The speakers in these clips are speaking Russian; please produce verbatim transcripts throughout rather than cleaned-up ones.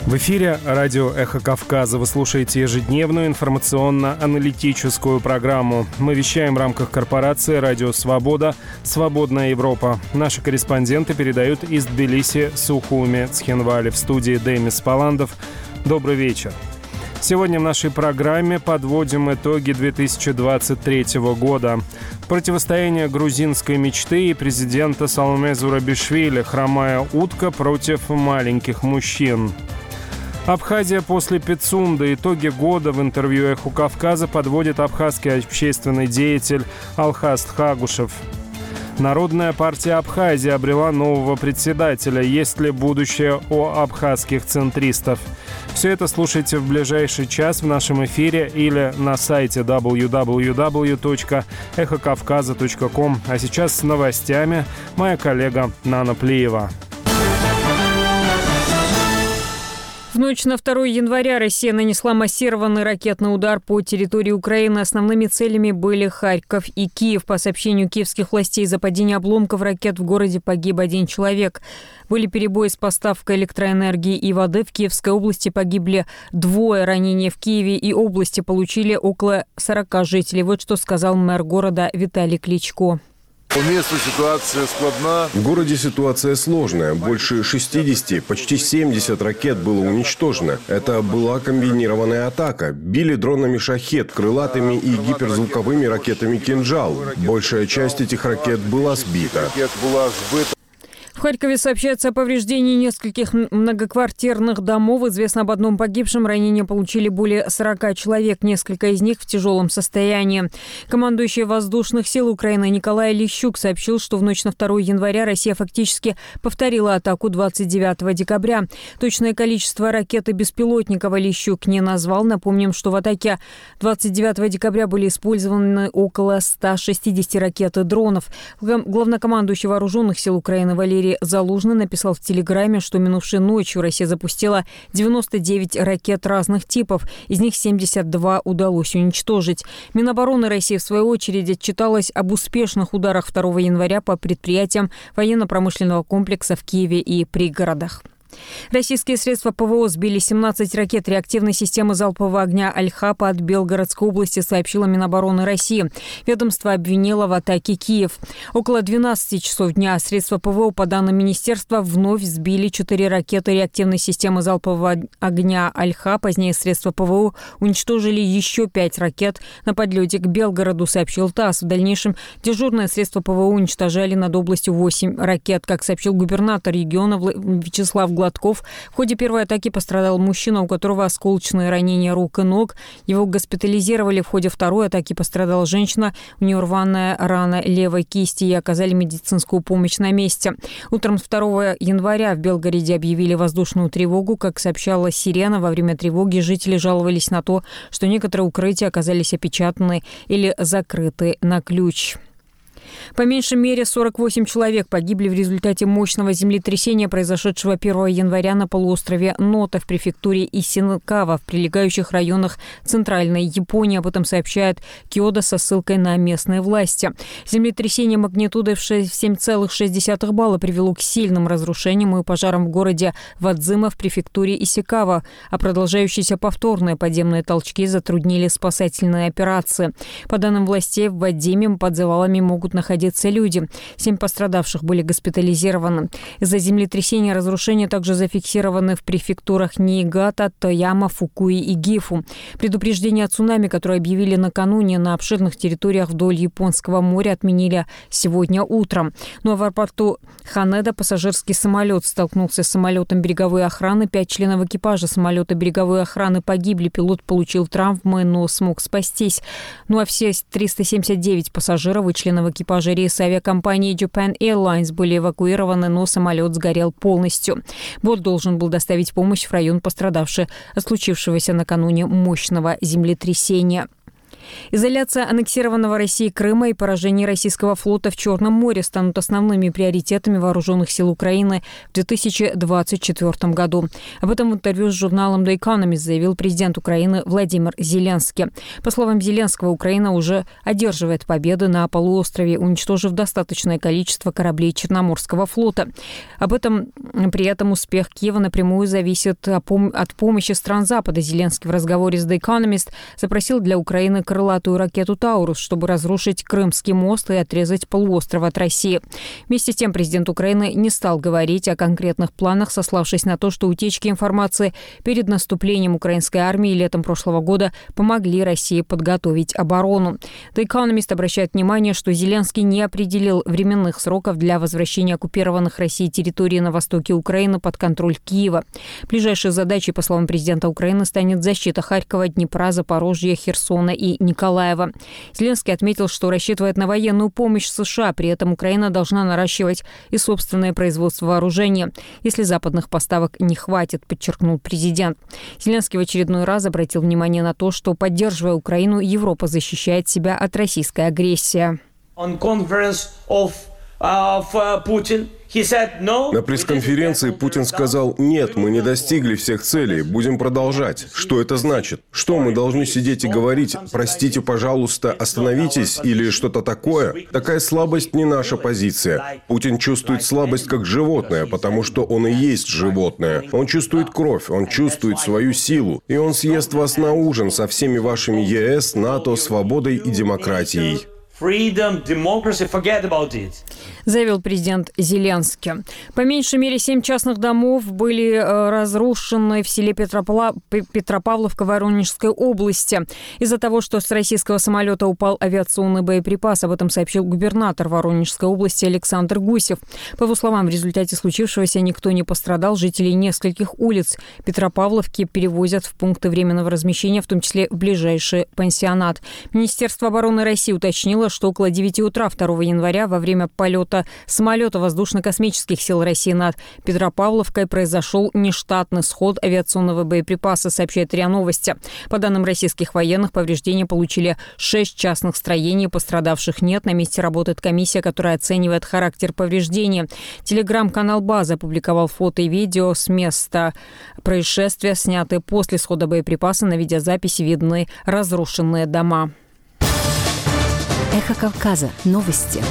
В эфире радио «Эхо Кавказа». Вы слушаете ежедневную информационно-аналитическую программу. Мы вещаем в рамках корпорации «Радио Свобода. Свободная Европа». Наши корреспонденты передают из Тбилиси, Сухуми, Цхинвали. В студии Демис Паландов. Добрый вечер. Сегодня в нашей программе подводим итоги две тысячи двадцать третьего года. Противостояние грузинской мечты и президента Саломе Зурабишвили. Хромая утка против маленьких мужчин. Абхазия после Пицунды. Итоги года в интервью «Эху Кавказа» подводит абхазский общественный деятель Алхаст Хагушев. Народная партия Абхазии обрела нового председателя. Есть ли будущее у абхазских центристов? Все это слушайте в ближайший час в нашем эфире или на сайте дабл ю дабл ю дабл ю точка эхо кавказа точка ком. А сейчас с новостями моя коллега Нана Плиева. В ночь на второе января Россия нанесла массированный ракетный удар по территории Украины. Основными целями были Харьков и Киев. По сообщению киевских властей, из-за падения обломков ракет в городе погиб один человек. Были перебои с поставкой электроэнергии и воды. В Киевской области погибли двое. Ранения в Киеве и области получили около сорока жителей. Вот что сказал мэр города Виталий Кличко. По месту ситуация складна. В городе ситуация сложная. Больше шестидесяти, почти семьдесят ракет было уничтожено. Это была комбинированная атака. Били дронами «Шахед», крылатыми и гиперзвуковыми ракетами «Кинжал». Большая часть этих ракет была сбита. В Харькове сообщается о повреждении нескольких многоквартирных домов. Известно об одном погибшем. Ранения получили более сорока человек. Несколько из них в тяжелом состоянии. Командующий воздушных сил Украины Николай Лещук сообщил, что в ночь на второе января Россия фактически повторила атаку двадцать девятого декабря. Точное количество ракет и беспилотников Лещук не назвал. Напомним, что в атаке двадцать девятого декабря были использованы около ста шестидесяти ракет и дронов. Главнокомандующий вооруженных сил Украины Валерий Залужный написал в Телеграме, что минувшей ночью Россия запустила девяносто девять ракет разных типов. Из них семьдесят два удалось уничтожить. Минобороны России, в свою очередь, отчиталась об успешных ударах второго января по предприятиям военно-промышленного комплекса в Киеве и пригородах. Российские средства ПВО сбили семнадцать ракет реактивной системы залпового огня «Аль-Ха» от Белгородской области, сообщила Минобороны России. Ведомство обвинило в атаке Киев. Около двенадцати часов дня средства ПВО, по данным министерства, вновь сбили четыре ракеты реактивной системы залпового огня «Аль-Ха». Позднее средства ПВО уничтожили еще пять ракет на подлете к Белгороду, сообщил ТАСС. В дальнейшем дежурные средства ПВО уничтожали над областью восемь ракет. Как сообщил губернатор региона Вячеслав Гладков, в ходе первой атаки пострадал мужчина, у которого осколочные ранения рук и ног. Его госпитализировали. В ходе второй атаки пострадала женщина. У нее рваная рана левой кисти, и оказали медицинскую помощь на месте. Утром второго января в Белгороде объявили воздушную тревогу. Как сообщала «Сирена», во время тревоги жители жаловались на то, что некоторые укрытия оказались опечатаны или закрыты на ключ. По меньшей мере сорок восемь человек погибли в результате мощного землетрясения, произошедшего первого января на полуострове Нота в префектуре Исинкава в прилегающих районах Центральной Японии. Об этом сообщает Киодо со ссылкой на местные власти. Землетрясение магнитудой в семь целых шесть десятых балла привело к сильным разрушениям и пожарам в городе Вадзима в префектуре Исикава, а продолжающиеся повторные подземные толчки затруднили спасательные операции. По данным властей, в Вадзиме под завалами могут находиться люди. Семь пострадавших были госпитализированы. Из-за землетрясения разрушения также зафиксированы в префектурах Ниигата, Тояма, Фукуи и Гифу. Предупреждение о цунами, которое объявили накануне на обширных территориях вдоль Японского моря, отменили сегодня утром. Но в аэропорту Ханеда пассажирский самолет столкнулся с самолетом береговой охраны. Пять членов экипажа самолета береговой охраны погибли. Пилот получил травмы, но смог спастись. Ну а все триста семьдесят девять пассажиров и членов экипажа рейса авиакомпании Japan Airlines были эвакуированы, но самолет сгорел полностью. Борт должен был доставить помощь в район, пострадавший от случившегося накануне мощного землетрясения. Изоляция аннексированного Россией Крыма и поражение российского флота в Черном море станут основными приоритетами вооруженных сил Украины в две тысячи двадцать четвёртом году. Об этом в интервью с журналом The Economist заявил президент Украины Владимир Зеленский. По словам Зеленского, Украина уже одерживает победы на полуострове, уничтожив достаточное количество кораблей Черноморского флота. Об этом при этом успех Киева напрямую зависит от помощи стран Запада. Зеленский в разговоре с The Economist запросил для Украины крылатую ракету «Таурус», чтобы разрушить Крымский мост и отрезать полуостров от России. Вместе с тем президент Украины не стал говорить о конкретных планах, сославшись на то, что утечки информации перед наступлением украинской армии летом прошлого года помогли России подготовить оборону. The Economist обращает внимание, что Зеленский не определил временных сроков для возвращения оккупированных Россией территорий на востоке Украины под контроль Киева. Ближайшей задачей, по словам президента Украины, станет защита Харькова, Днепра, Запорожья, Херсона и Николаева. Зеленский отметил, что рассчитывает на военную помощь США, при этом Украина должна наращивать и собственное производство вооружения, если западных поставок не хватит, подчеркнул президент. Зеленский в очередной раз обратил внимание на то, что, поддерживая Украину, Европа защищает себя от российской агрессии. На пресс-конференции Путин сказал: «Нет, мы не достигли всех целей, будем продолжать». Что это значит? Что мы должны сидеть и говорить: «Простите, пожалуйста, остановитесь» или что-то такое? Такая слабость не наша позиция. Путин чувствует слабость как животное, потому что он и есть животное. Он чувствует кровь, он чувствует свою силу, и он съест вас на ужин со всеми вашими ЕС, НАТО, свободой и демократией. Freedom, democracy, forget about it. Заявил президент Зеленский. По меньшей мере семь частных домов были разрушены в селе Петропла... Петропавловка Воронежской области из-за того, что с российского самолета упал авиационный боеприпас. Об этом сообщил губернатор Воронежской области Александр Гусев. По его словам, в результате случившегося никто не пострадал. Жителей нескольких улиц Петропавловки перевозят в пункты временного размещения, в том числе в ближайший пансионат. Министерство обороны России уточнило, что около девяти утра второго января во время полета самолета воздушно-космических сил России над Петропавловкой произошел нештатный сход авиационного боеприпаса, сообщает РИА Новости. По данным российских военных, повреждения получили шесть частных строений, пострадавших нет. На месте работает комиссия, которая оценивает характер повреждения. Телеграм-канал «База» опубликовал фото и видео с места происшествия, снятые после схода боеприпаса. На видеозаписи видны разрушенные дома. Эхо Кавказа. Новости.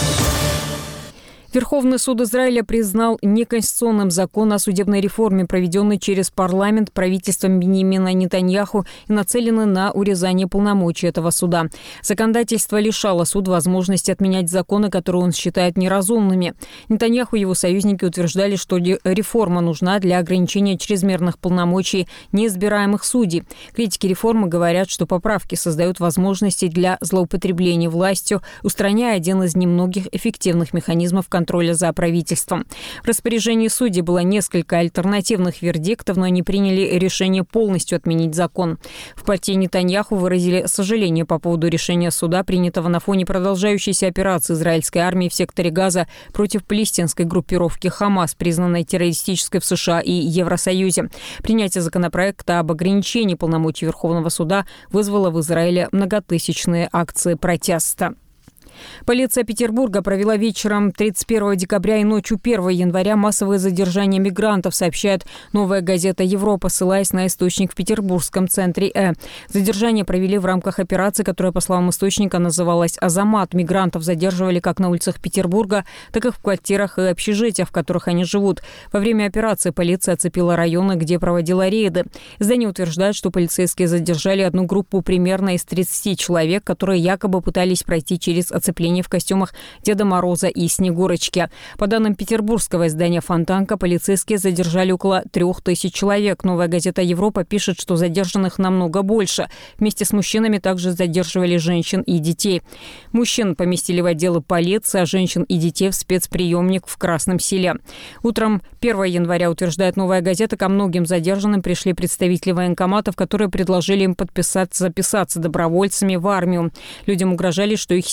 Верховный суд Израиля признал неконституционным закон о судебной реформе, проведенный через парламент правительством Биньямина Нетаньяху и нацеленный на урезание полномочий этого суда. Законодательство лишало суд возможности отменять законы, которые он считает неразумными. Нетаньяху и его союзники утверждали, что реформа нужна для ограничения чрезмерных полномочий неизбираемых судей. Критики реформы говорят, что поправки создают возможности для злоупотребления властью, устраняя один из немногих эффективных механизмов контроля контроля за правительством. В распоряжении судей было несколько альтернативных вердиктов, но они приняли решение полностью отменить закон. В партии Нетаньяху выразили сожаление по поводу решения суда, принятого на фоне продолжающейся операции израильской армии в секторе Газа против палестинской группировки «Хамас», признанной террористической в США и Евросоюзе. Принятие законопроекта об ограничении полномочий Верховного суда вызвало в Израиле многотысячные акции протеста. Полиция Петербурга провела вечером тридцать первого декабря и ночью первого января массовые задержания мигрантов, сообщает «Новая газета Европа», ссылаясь на источник в петербургском центре «Э». Задержания провели в рамках операции, которая, по словам источника, называлась «Азамат». Мигрантов задерживали как на улицах Петербурга, так и в квартирах и общежитиях, в которых они живут. Во время операции полиция оцепила районы, где проводила рейды. Издание утверждает, что полицейские задержали одну группу примерно из тридцати человек, которые якобы пытались пройти через оцепление в костюмах Деда Мороза и Снегурочки. По данным петербургского издания «Фонтанка», полицейские задержали около трех тысяч человек. «Новая газета Европа» пишет, что задержанных намного больше. Вместе с мужчинами также задерживали женщин и детей. Мужчин поместили в отделы полиции, а женщин и детей в спецприемник в Красном Селе. Утром первого января, утверждает «Новая газета», ко многим задержанным пришли представители военкоматов, которые предложили им подписаться, записаться добровольцами в армию. Людям угрожали, что их семьи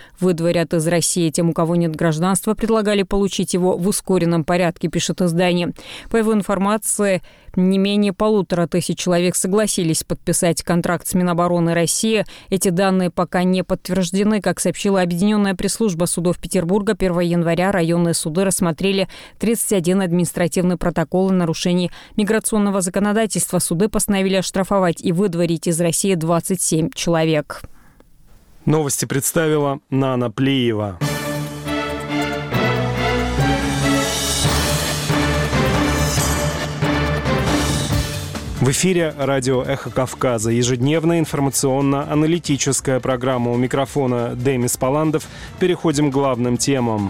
выдворят из России. Тем, у кого нет гражданства, предлагали получить его в ускоренном порядке, пишет издание. По его информации, не менее полутора тысяч человек согласились подписать контракт с Минобороны России. Эти данные пока не подтверждены. Как сообщила Объединенная пресс-служба судов Петербурга, первого января районные суды рассмотрели тридцать один административный протокол о нарушении миграционного законодательства. Суды постановили оштрафовать и выдворить из России двадцать семь человек. Новости представила Нана Плиева. В эфире радио «Эхо Кавказа». Ежедневная информационно-аналитическая программа. У микрофона Демис Паландов. Переходим к главным темам.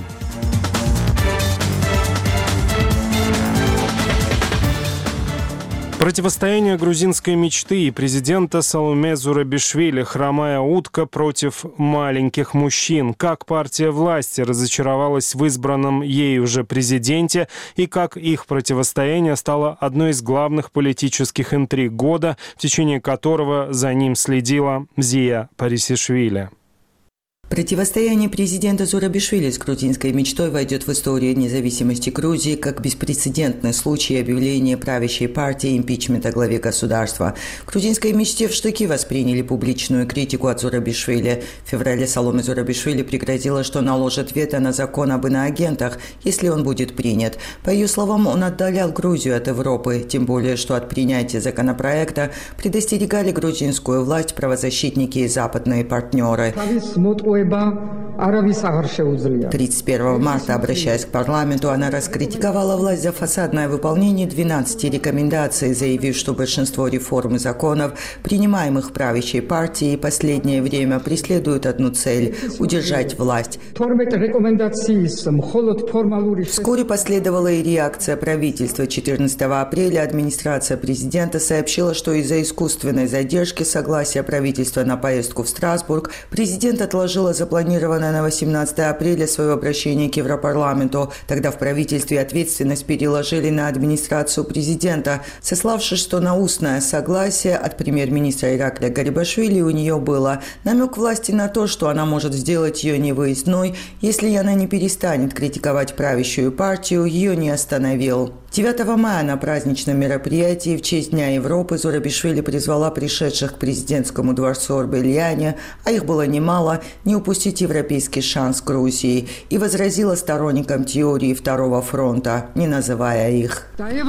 Противостояние грузинской мечты и президента Саломе Зурабишвили «Хромая утка» против маленьких мужчин. Как партия власти разочаровалась в избранном ею же президенте и как их противостояние стало одной из главных политических интриг года, в течение которого за ним следила Зия Парисишвили. Противостояние президента Зурабишвили с грузинской мечтой войдет в историю независимости Грузии как беспрецедентный случай объявления правящей партии импичмента главе государства. В грузинской мечте в штыки восприняли публичную критику от Зурабишвили. В феврале Саломе Зурабишвили пригрозила, что наложит вето на закон об иноагентах, если он будет принят. По ее словам, он отдалял Грузию от Европы, тем более, что от принятия законопроекта предостерегали грузинскую власть правозащитники и западные партнеры. тридцать первого марта, обращаясь к парламенту, она раскритиковала власть за фасадное выполнение двенадцати рекомендаций, заявив, что большинство реформ и законов, принимаемых правящей партией, последнее время преследуют одну цель – удержать власть. Вскоре последовала и реакция правительства. четырнадцатого апреля администрация президента сообщила, что из-за искусственной задержки согласия правительства на поездку в Страсбург президент отложил запланированное на восемнадцатое апреля свое обращение к Европарламенту. Тогда в правительстве ответственность переложили на администрацию президента, сославшись, что на устное согласие от премьер-министра Иракля Гарибашвили у нее было. Намек власти на то, что она может сделать ее невыездной, если она не перестанет критиковать правящую партию, ее не остановил. девятого мая на праздничном мероприятии в честь Дня Европы Зурабишвили призвала пришедших к президентскому дворцу Орбеляне, а их было немало, не упустить европейский шанс Грузии, и возразила сторонникам теории Второго фронта, не называя их.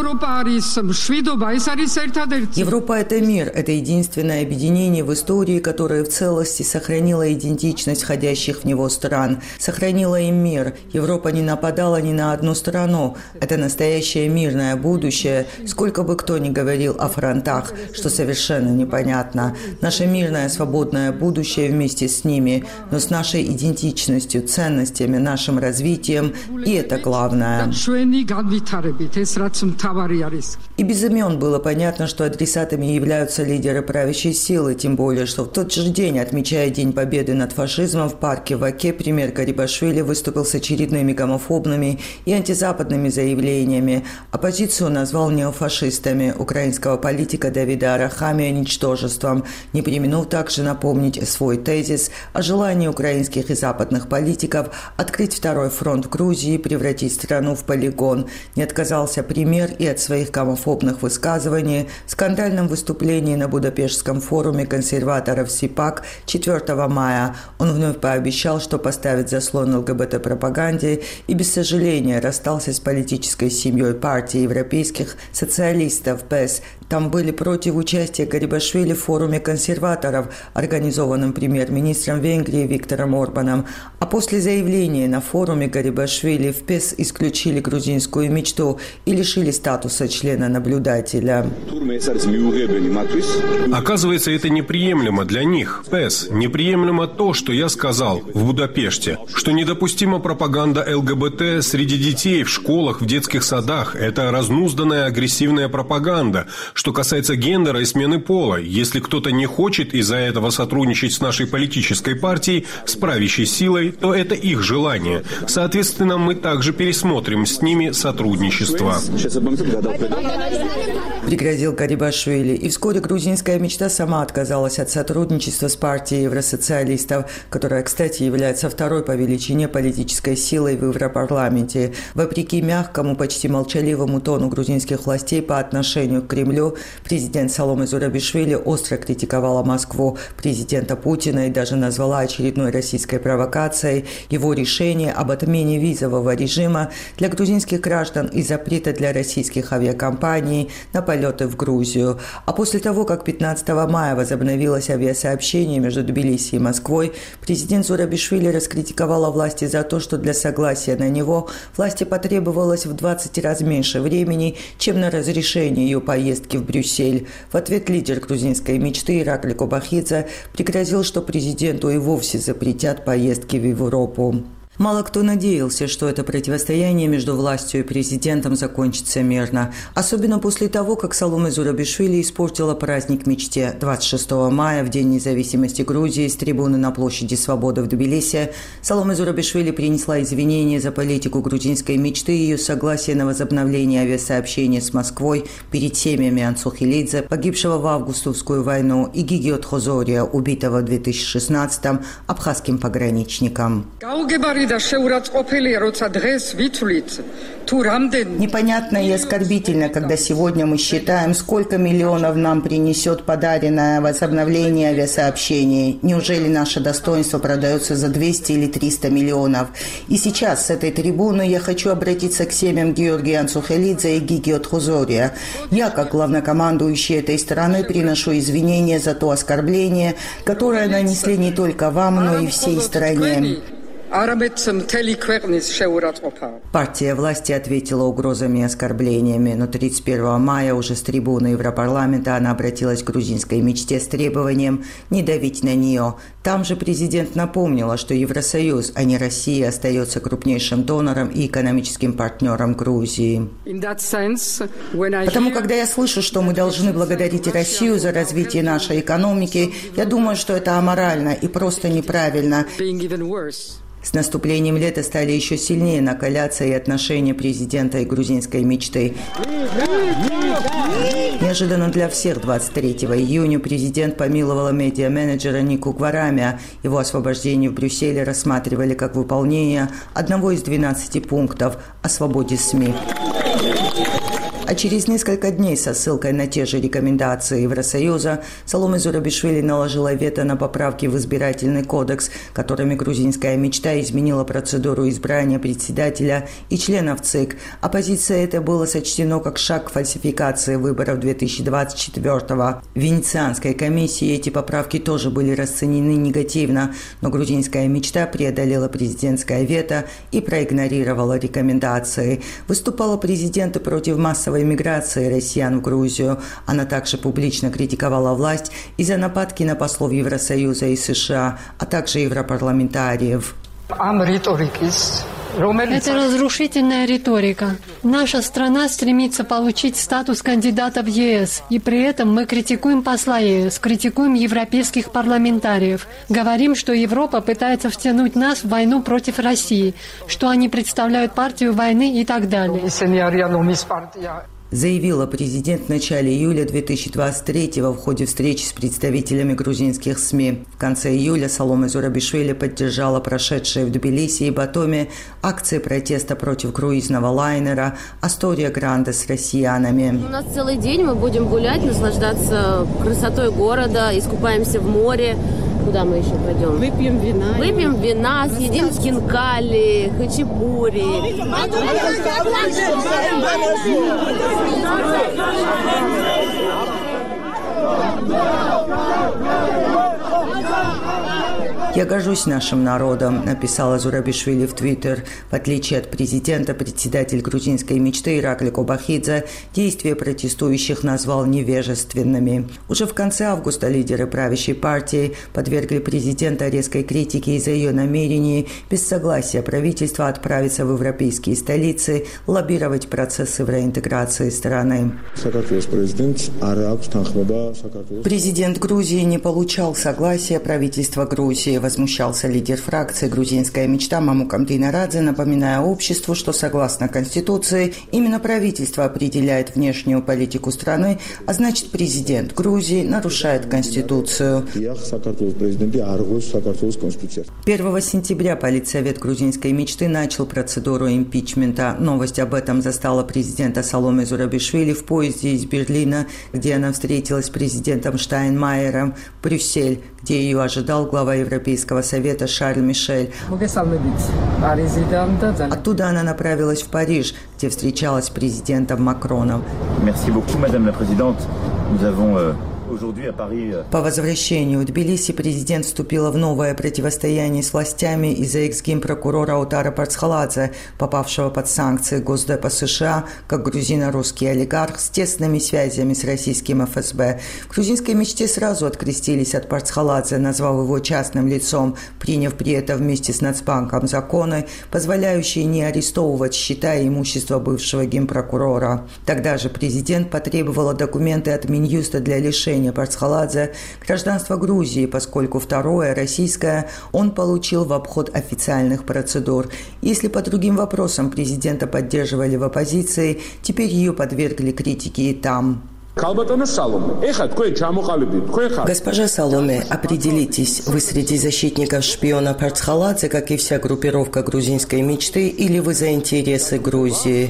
Европа – это мир, это единственное объединение в истории, которое в целости сохранило идентичность входящих в него стран, сохранило им мир. Европа не нападала ни на одну страну. Это настоящее мирное будущее, сколько бы кто ни говорил о фронтах, что совершенно непонятно. Наше мирное свободное будущее вместе с ними, но с нашей идентичностью, ценностями, нашим развитием, и это главное. И без имен было понятно, что адресатами являются лидеры правящей силы, тем более, что в тот же день, отмечая День Победы над фашизмом, в парке в Оке премьер Гарибашвили выступил с очередными гомофобными и антизападными заявлениями. Оппозицию назвал неофашистами, украинского политика Давида Арахамия – ничтожеством, не преминул также напомнить свой тезис о желании украинских и западных политиков открыть второй фронт в Грузии и превратить страну в полигон. Не отказался премьер и от своих гомофобных высказываний в скандальном выступлении на Будапештском форуме консерваторов СИПАК четвертого мая. Он вновь пообещал, что поставит заслон ЛГБТ-пропаганде и без сожаления расстался с политической семьей партии европейских социалистов ПЭС. Там были против участия Гарибашвили в форуме консерваторов, организованном премьер-министром Венгрии Виктором Орбаном. А после заявления на форуме Гарибашвили в ПЭС исключили грузинскую мечту и лишили статуса члена-наблюдателя. Оказывается, это неприемлемо для них, ПЭС. Неприемлемо то, что я сказал в Будапеште, что недопустима пропаганда ЛГБТ среди детей в школах, в детских садах. Это разнузданная агрессивная пропаганда. Что касается гендера и смены пола, если кто-то не хочет из-за этого сотрудничать с нашей политической партией, с правящей силой, то это их желание. Соответственно, мы также пересмотрим с ними сотрудничество. пригрозил Гарибашвили. И вскоре грузинская мечта сама отказалась от сотрудничества с партией евросоциалистов, которая, кстати, является второй по величине политической силой в Европарламенте. Вопреки мягкому, почти молчаливому тону грузинских властей по отношению к Кремлю, президент Саломе Зурабишвили остро критиковала Москву, президента Путина и даже назвала очередной российской провокацией его решение об отмене визового режима для грузинских граждан и запрета для российских авиакомпаний на полеты в Грузию. А после того, как пятнадцатого мая возобновилось авиасообщение между Тбилиси и Москвой, президент Зурабишвили раскритиковала власти за то, что для согласия на него власти потребовалось в двадцать раз меньше времени, чем на разрешение ее поездки в Брюссель. В ответ лидер грузинской мечты Иракли Кобахидзе пригрозил, что президенту и вовсе запретят поездки в Европу. Мало кто надеялся, что это противостояние между властью и президентом закончится мирно. Особенно после того, как Саломе Зурабишвили испортила праздник мечте. двадцать шестого мая, в День независимости Грузии, с трибуны на площади Свободы в Тбилиси, Саломе Зурабишвили принесла извинения за политику грузинской мечты и ее согласие на возобновление авиасообщения с Москвой перед семьями Анцухилидзе, погибшего в августовскую войну, и Гигиот Хозория, убитого в две тысячи шестнадцатом абхазским пограничником. Непонятно и оскорбительно, когда сегодня мы считаем, сколько миллионов нам принесет подаренное возобновление авиасообщений. Неужели наше достоинство продается за двести или триста миллионов? И сейчас с этой трибуны я хочу обратиться к семьям Георгия Анцухилидзе и Гигиот Хозория. Я, как главнокомандующий этой страны, приношу извинения за то оскорбление, которое нанесли не только вам, но и всей стране. Партия власти ответила угрозами и оскорблениями, но тридцать первого мая уже с трибуны Европарламента она обратилась к грузинской мечте с требованием не давить на нее. Там же президент напомнила, что Евросоюз, а не Россия, остается крупнейшим донором и экономическим партнером Грузии. Потому, когда я слышу, что мы должны благодарить Россию за развитие нашей экономики, я думаю, что это аморально и просто неправильно. С наступлением лета стали еще сильнее накаляться и отношения президента и грузинской мечты. Неожиданно для всех двадцать третьего июня президент помиловал медиа-менеджера Нику Гварамия. Его освобождение в Брюсселе рассматривали как выполнение одного из двенадцати пунктов о свободе СМИ. А через несколько дней со ссылкой на те же рекомендации Евросоюза Саломе Зурабишвили наложила вето на поправки в избирательный кодекс, которыми грузинская мечта изменила процедуру избрания председателя и членов ЦИК. Оппозиция это было сочтено как шаг к фальсификации выборов две тысячи двадцать четвёртого. В Венецианской комиссии эти поправки тоже были расценены негативно, но грузинская мечта преодолела президентское вето и проигнорировала рекомендации. Выступала президент против массовой миграции россиян в Грузию. Она также публично критиковала власть из-за нападки на послов Евросоюза и США, а также европарламентариев. Это разрушительная риторика. Наша страна стремится получить статус кандидата в ЕС, и при этом мы критикуем посла ЕС, критикуем европейских парламентариев. Говорим, что Европа пытается втянуть нас в войну против России, что они представляют партию войны и так далее. Заявила президент в начале июля две тысячи двадцать третьего в ходе встречи с представителями грузинских СМИ. В конце июля Саломе Зурабишвили поддержала прошедшие в Тбилиси и Батуми акции протеста против круизного лайнера «Астория Гранде» с россиянами. У нас целый день мы будем гулять, наслаждаться красотой города, искупаемся в море. Куда мы еще пойдем? Выпьем вина. Выпьем вина, съедим хинкали, хачапури. «Я горжусь нашим народом», – написала Зурабишвили в Твиттер. В отличие от президента, председатель грузинской мечты Иракли Кобахидзе действия протестующих назвал невежественными. Уже в конце августа лидеры правящей партии подвергли президента резкой критике из-за ее намерений без согласия правительства отправиться в европейские столицы, лоббировать процессы в реинтеграции страны. Президент Грузии не получал согласия правительства Грузии. В возмущался лидер фракции «Грузинская мечта» Мамукам Дейнарадзе, напоминая обществу, что согласно Конституции именно правительство определяет внешнюю политику страны, а значит президент Грузии нарушает Конституцию. первого сентября Политсовет «Грузинской мечты» начал процедуру импичмента. Новость об этом застала президента Саломе Зурабишвили в поезде из Берлина, где она встретилась с президентом Штайнмайером, в Брюссель, где ее ожидал глава Европейского совета Шарль Мишель. Оттуда она направилась в Париж, где встречалась с президентом Макроном. По возвращению в Тбилиси президент вступила в новое противостояние с властями из-за экс-генпрокурора Утара Парцхаладзе, попавшего под санкции Госдепа США, как грузино-русский олигарх с тесными связями с российским эф эс бэ. В грузинской мечте сразу открестились от Парцхаладзе, назвав его частным лицом, приняв при этом вместе с Нацбанком законы, позволяющие не арестовывать счета и имущество бывшего генпрокурора. Тогда же президент потребовала документы от Минюста для лишения Парцхаладзе гражданства Грузии, поскольку второе, российское, он получил в обход официальных процедур. Если по другим вопросам президента поддерживали в оппозиции, теперь ее подвергли критике и там. Госпожа Саломе, определитесь, вы среди защитников шпиона Парцхаладзе, как и вся группировка грузинской мечты, или вы за интересы Грузии?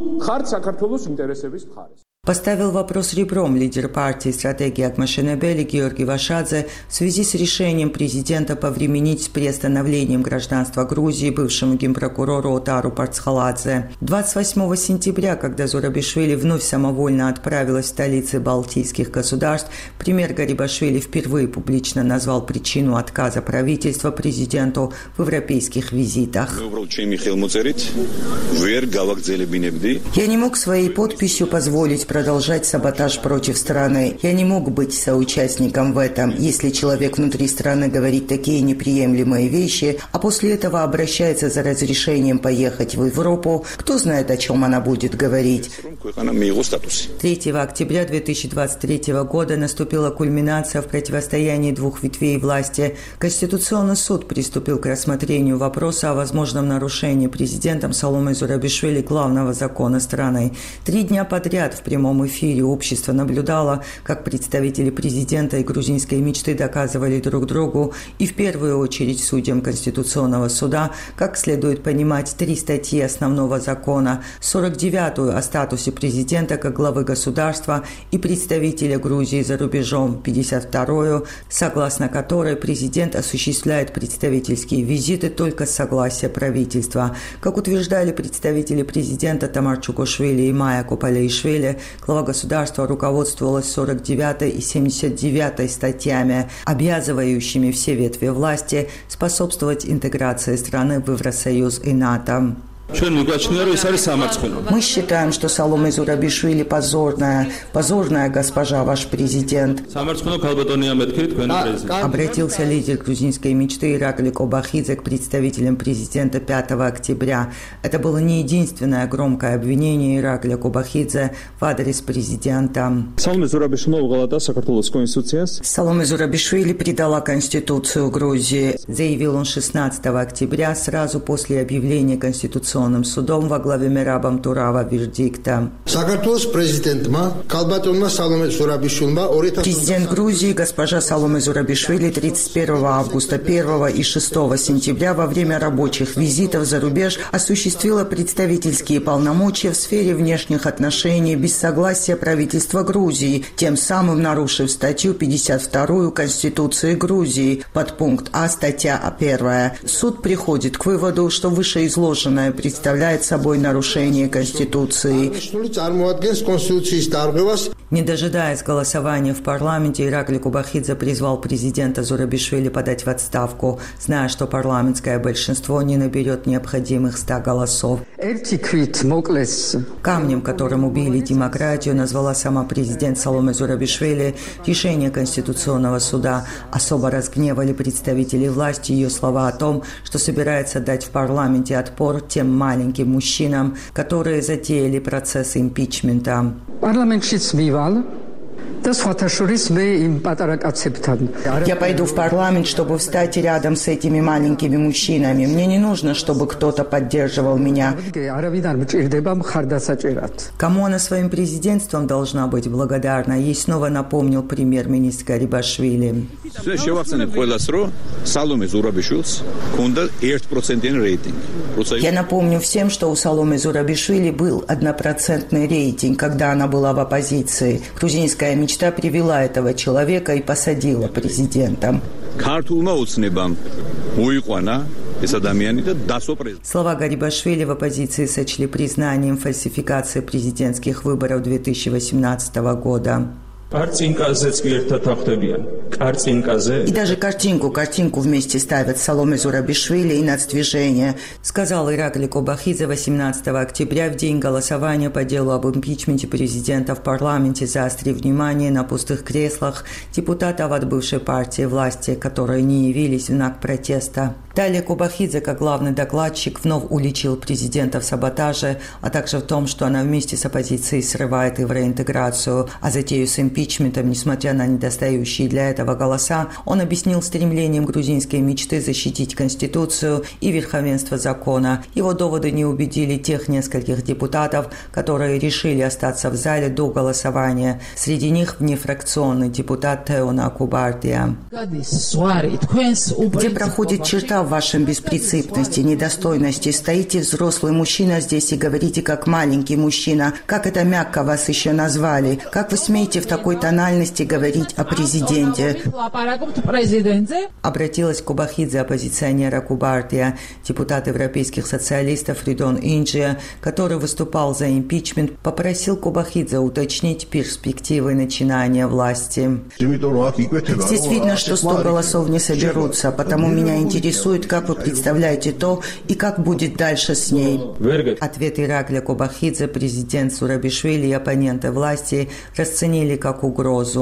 Поставил вопрос ребром лидер партии «Стратегия Акмашинебели» Георгий Вашадзе в связи с решением президента повременить с приостановлением гражданства Грузии бывшему генпрокурору Утару Парцхаладзе. двадцать восьмого сентября, когда Зурабишвили вновь самовольно отправилась в столицы балтийских государств, премьер Гарибашвили впервые публично назвал причину отказа правительства президенту в европейских визитах. «Я не мог своей подписью позволить продолжать саботаж против страны. Я не мог быть соучастником в этом. Если человек внутри страны говорит такие неприемлемые вещи, а после этого обращается за разрешением поехать в Европу, кто знает, о чем она будет говорить». третьего октября две тысячи двадцать третьего года наступила кульминация в противостоянии двух ветвей власти. Конституционный суд приступил к рассмотрению вопроса о возможном нарушении президентом Саломе Зурабишвили главного закона страны. Три дня подряд в прямом В эфире общество наблюдало, как представители президента и грузинской мечты доказывали друг другу и в первую очередь судьям Конституционного суда, как следует понимать, три статьи основного закона: сорок девятую о статусе президента как главы государства и представителя Грузии за рубежом, пятьдесят вторую, согласно которой президент осуществляет представительские визиты только с согласия правительства. Как утверждали представители президента Тамар Чукушвили и Майя Копалеишвили, глава государства руководствовалась сорок девятой и семьдесят девятой статьями, обязывающими все ветви власти способствовать интеграции страны в Евросоюз и НАТО. Мы считаем, что Саломе Зурабишвили позорная, позорная госпожа, ваш президент. Обратился лидер грузинской мечты Иракли Кобахидзе к представителям президента пятого октября. Это было не единственное громкое обвинение Иракли Кобахидзе в адрес президента. Саломе Зурабишвили предала Конституцию Грузии, заявил он шестнадцатого октября, сразу после объявления Конституционного судом во главе Мерабом Турава вердикта. Президент Грузии госпожа Саломе Зурабишвили тридцать первого августа, первого и шестого сентября во время рабочих визитов за рубеж осуществила представительские полномочия в сфере внешних отношений без согласия правительства Грузии, тем самым нарушив статью пятьдесят вторую Конституции Грузии, подпункт А, статья первая. Суд приходит к выводу, что вышеизложенное представляет собой нарушение Конституции. Не дожидаясь голосования в парламенте, Иракли Кобахидзе призвал президента Зурабишвили подать в отставку, зная, что парламентское большинство не наберет необходимых ста голосов. Камнем, которым убили демократию, назвала сама президент Саломе Зурабишвили решение Конституционного суда. Особо разгневали представители власти ее слова о том, что собирается дать в парламенте отпор тем маленьким мужчинам, которые затеяли процесс импичмента. Я пойду в парламент, чтобы встать рядом с этими маленькими мужчинами. Мне не нужно, чтобы кто-то поддерживал меня. Кому она своим президентством должна быть благодарна? Ей снова напомнил премьер-министр Гарибашвили. Я напомню всем, что у Саломе Зурабишвили был однопроцентный рейтинг, когда она была в оппозиции. Грузинская мечта привела этого человека и посадила президентом. Слова Гарибашвили в оппозиции сочли признанием фальсификации президентских выборов две тысячи восемнадцатого года. И даже картинку, картинку вместе ставят Саломе Зурабишвили и нацдвижение, сказал Иракли Кобахидзе восемнадцатого октября в день голосования по делу об импичменте президента в парламенте, заострив внимание на пустых креслах депутатов от бывшей партии власти, которые не явились в знак протеста. Далее Кобахидзе, как главный докладчик, вновь уличил президента в саботаже, а также в том, что она вместе с оппозицией срывает евроинтеграцию, а затею с импичментом, несмотря на недостающие для этого голоса, он объяснил стремлением грузинской мечты защитить Конституцию и верховенство закона. Его доводы не убедили тех нескольких депутатов, которые решили остаться в зале до голосования. Среди них внефракционный депутат Теона Акубардия. Где проходит черта в вашем беспринципности, недостойности? Стоите взрослый мужчина здесь и говорите как маленький мужчина. Как это мягко вас еще назвали? Как вы смеете в такой тональности говорить о президенте? Обратилась к Кобахидзе оппозиционера Акубардия, депутат европейских социалистов Фридон Инджия, который выступал за импичмент, попросил Кобахидзе уточнить перспективы начинания власти. Здесь видно, что сто голосов не соберутся, потому меня интересует, как вы представляете то и как будет дальше с ней. Ответ Иракли Кобахидзе президент Зурабишвили и оппоненты власти расценили как угрозу.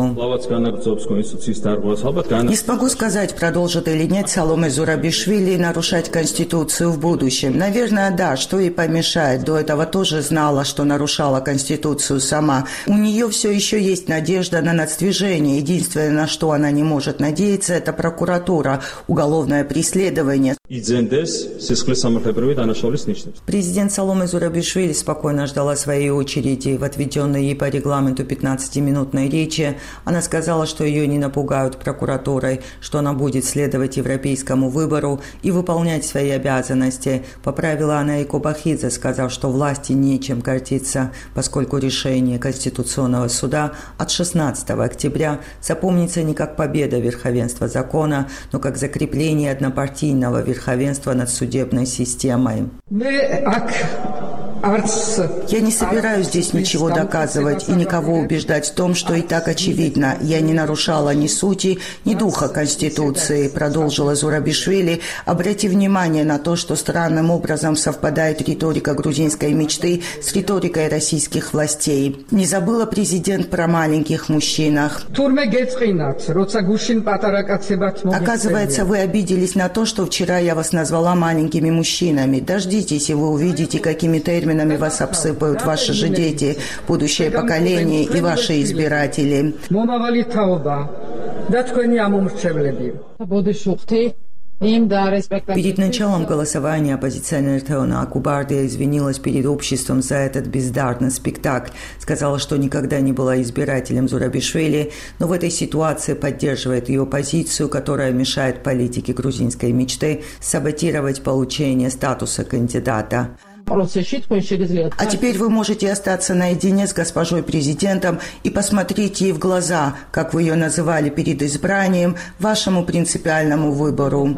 Не смогу сказать, продолжит или нет Саломе Зурабишвили нарушать Конституцию в будущем. Наверное, да, что ей помешает. До этого тоже знала, что нарушала Конституцию сама. У нее все еще есть надежда на нацдвижение. Единственное, на что она не может надеяться, это прокуратура, уголовное преследование. Президент Саломе Зурабишвили спокойно ждала своей очереди. В отведенной ей по регламенту пятнадцатиминутной речи она сказала, что ее не напугают прокуратурой, что она будет следовать европейскому выбору и выполнять свои обязанности. Поправила она и Кобахидзе, сказав, что власти нечем гордиться, поскольку решение Конституционного суда от шестнадцатого октября запомнится не как победа верховенства закона, но как закрепление однопартийного верховенства над судебной системой. Я не собираюсь здесь ничего доказывать и никого убеждать в том, что и так очевидно. Я не нарушала ни сути, ни духа Конституции, продолжила Зурабишвили, обратив внимание на то, что странным образом совпадает риторика грузинской мечты с риторикой российских властей. Не забыла президент про маленьких мужчинах. Оказывается, вы обиделись на то, что вчера я вас назвала маленькими мужчинами. Дождитесь, и вы увидите, какими терминами вас обсыпают ваши же дети, будущее поколение и ваши избиратели. Перед началом голосования оппозиционер Теона Акубардия извинилась перед обществом за этот бездарный спектакль. Сказала, что никогда не была избирателем Зурабишвили, но в этой ситуации поддерживает ее позицию, которая мешает политике грузинской мечты саботировать получение статуса кандидата. А теперь вы можете остаться наедине с госпожой президентом и посмотреть ей в глаза, как вы ее называли перед избранием, вашему принципиальному выбору.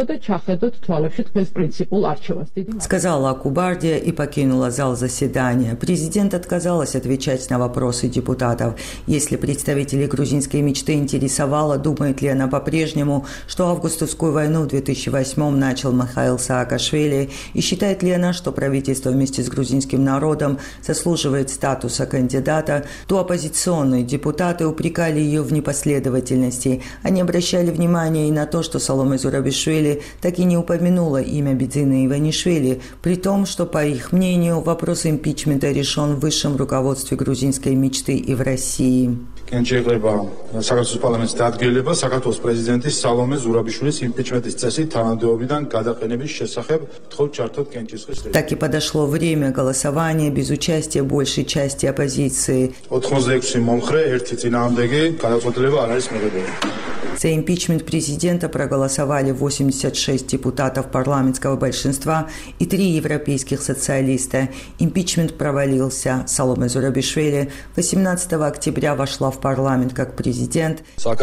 Сказала Акубардия и покинула зал заседания. Президент отказалась отвечать на вопросы депутатов. Если представителей грузинской мечты интересовало, думает ли она по-прежнему, что августовскую войну в две тысячи восьмом начал Михаил Саакашвили, и считает ли она, что правительство правительство вместе с грузинским народом заслуживает статуса кандидата, то оппозиционные депутаты упрекали ее в непоследовательности. Они обращали внимание и на то, что Саломе Зурабишвили так и не упомянула имя Бидзины Иванишвили, при том, что, по их мнению, вопрос импичмента решен в высшем руководстве грузинской мечты и в России. საქართველოს პარლამენტის დადგენილება საქართველოს პრეზიდენტის სალომე ზურაბიშვილის იმპიჩმენტის წესით თანამდებობიდან გადაყენების შესახებ ვთხოვთ ჩართოთ კენჭისყრის. Так и подошло время голосования без участия большей части оппозиции. ოთხმოცდაექვსი მომხრე, ერთი წინააღმდეგი, გადაწყვეტილება არ არის მიღებული. За импичмент президента проголосовали восемьдесят шесть депутатов парламентского большинства и три европейских социалиста. Импичмент провалился. Саломе Зурабишвили восемнадцатого октября вошла в парламент как президент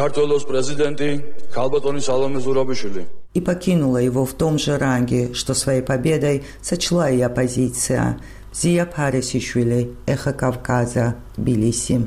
и покинула его в том же ранге, что своей победой сочла и оппозиция. Зия Парисишвили, Эхо Кавказа, Тбилиси.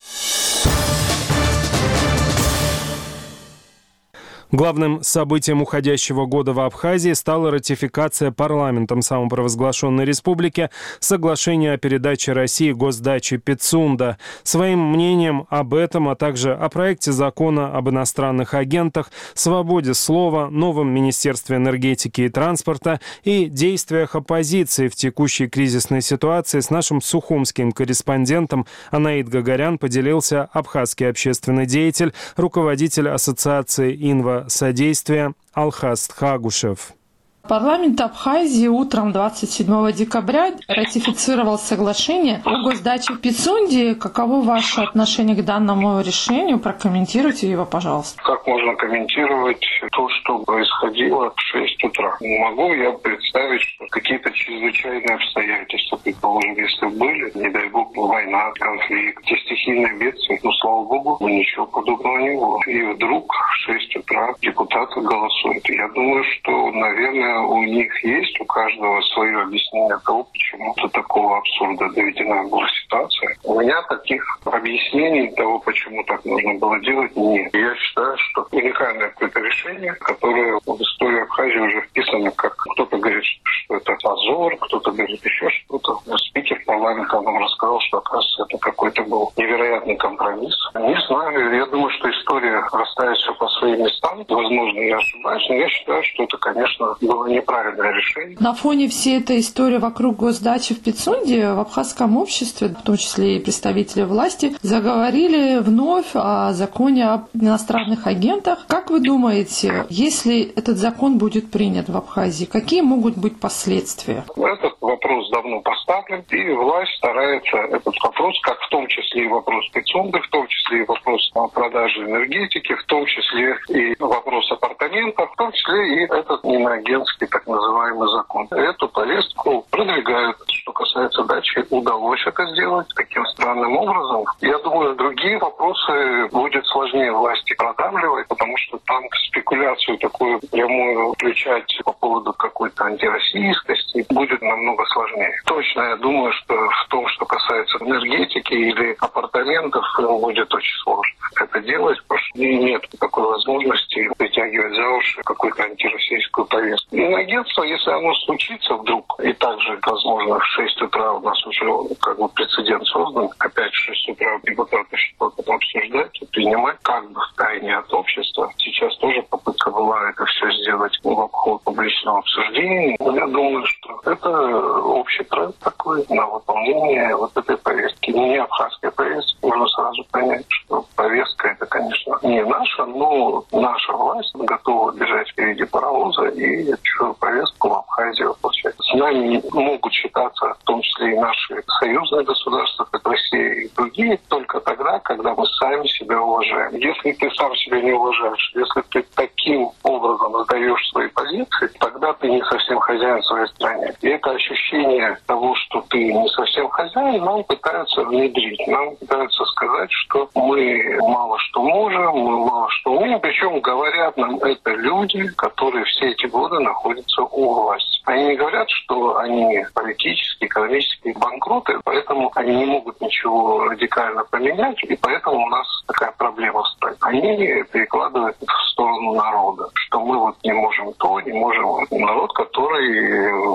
Главным событием уходящего года в Абхазии стала ратификация парламентом самопровозглашенной республики соглашения о передаче России госдачи Пицунда. Своим мнением об этом, а также о проекте закона об иностранных агентах, свободе слова, новом Министерстве энергетики и транспорта и действиях оппозиции в текущей кризисной ситуации с нашим сухумским корреспондентом Анаид Гагарян поделился абхазский общественный деятель, руководитель ассоциации «Инва содействия» Алхас Хагушев. Парламент Абхазии утром двадцать седьмого декабря ратифицировал соглашение о госдаче в Пицунде. Каково ваше отношение к данному решению? Прокомментируйте его, пожалуйста. Как можно комментировать то, что происходило в шесть утра? Могу я представить, что какие-то чрезвычайные обстоятельства, предположим, если были, не дай бог, война, конфликт, те стихийные бедствия, но, слава богу, ничего подобного не было. И вдруг в шесть утра депутаты голосуют. Я думаю, что, наверное, у них есть, у каждого свое объяснение того, почему до такого абсурда доведена была ситуация. У меня таких объяснений того, почему так нужно было делать, нет. Я считаю, что уникальное какое-то решение, которое в истории Абхазии уже вписано, как кто-то говорит, что это позор, кто-то говорит еще что-то. Спикер парламента нам рассказал, что, оказывается, это какой-то был невероятный компромисс. Не знаю, я думаю, что история расставит все по своим местам. Возможно, я ошибаюсь, но я считаю, что это, конечно, было неправильное решение. На фоне всей этой истории вокруг госдачи в Пицунде в абхазском обществе, в том числе и представители власти, заговорили вновь о законе об иностранных агентах. Как вы думаете, если этот закон будет принят в Абхазии, какие могут быть последствия? Этот вопрос давно поставлен, и власть старается этот вопрос, как в том числе и вопрос Пицунды, в том числе и вопрос о продаже энергетики, в том числе и вопрос апартаментов, в том числе и этот иноагентский так называемый закон. Эту повестку продвигают. Что касается дачи, удалось это сделать таким странным образом. Я думаю, другие вопросы будет сложнее власти продавливать, потому что там спекуляцию такую прямую включать по поводу какой-то антироссийскости будет намного сложнее. Точно я думаю, что в том, что касается энергетики или апартаментов, будет очень сложно это делать, потому что нет такой возможности притягивать за уши какую-то антироссийскую повестку. Иноагентство, если оно случится вдруг, и также, возможно, в шесть утра у нас уже как бы прецедент создан, опять в шесть утра депутаты что-то обсуждать и принимать как бы в тайне от общества. Сейчас тоже попытка была это все сделать в обход публичного обсуждения. Но я думаю, что это общий тренд такой на выполнение вот этой повестки. Не абхазской повестки. Нужно сразу понять, что повестка это, конечно, не наша, но наша власть готова бежать впереди паровоза и чужую повестку в Абхазию воплощать. С нами могут считаться, в том числе и наши союзные государства, как Россия и другие, только тогда, когда мы сами себя уважаем. Если ты сам себя не уважаешь, если ты таким образом сдаешь свои позиции, тогда ты не совсем хозяин в своей стране. И это ощущение того, что ты не совсем хозяин, нам пытаются внедрить. Нам пытаются сказать, что мы мало что можем, мы мало что умеем. Причем говорят нам это люди, которые все эти годы находятся у власти. Они не говорят, что они политические, экономические банкроты, поэтому они не могут ничего радикально поменять, и поэтому у нас такая проблема в стране. Они перекладывают в сторону народа, что мы вот не можем то, не можем. Народ, который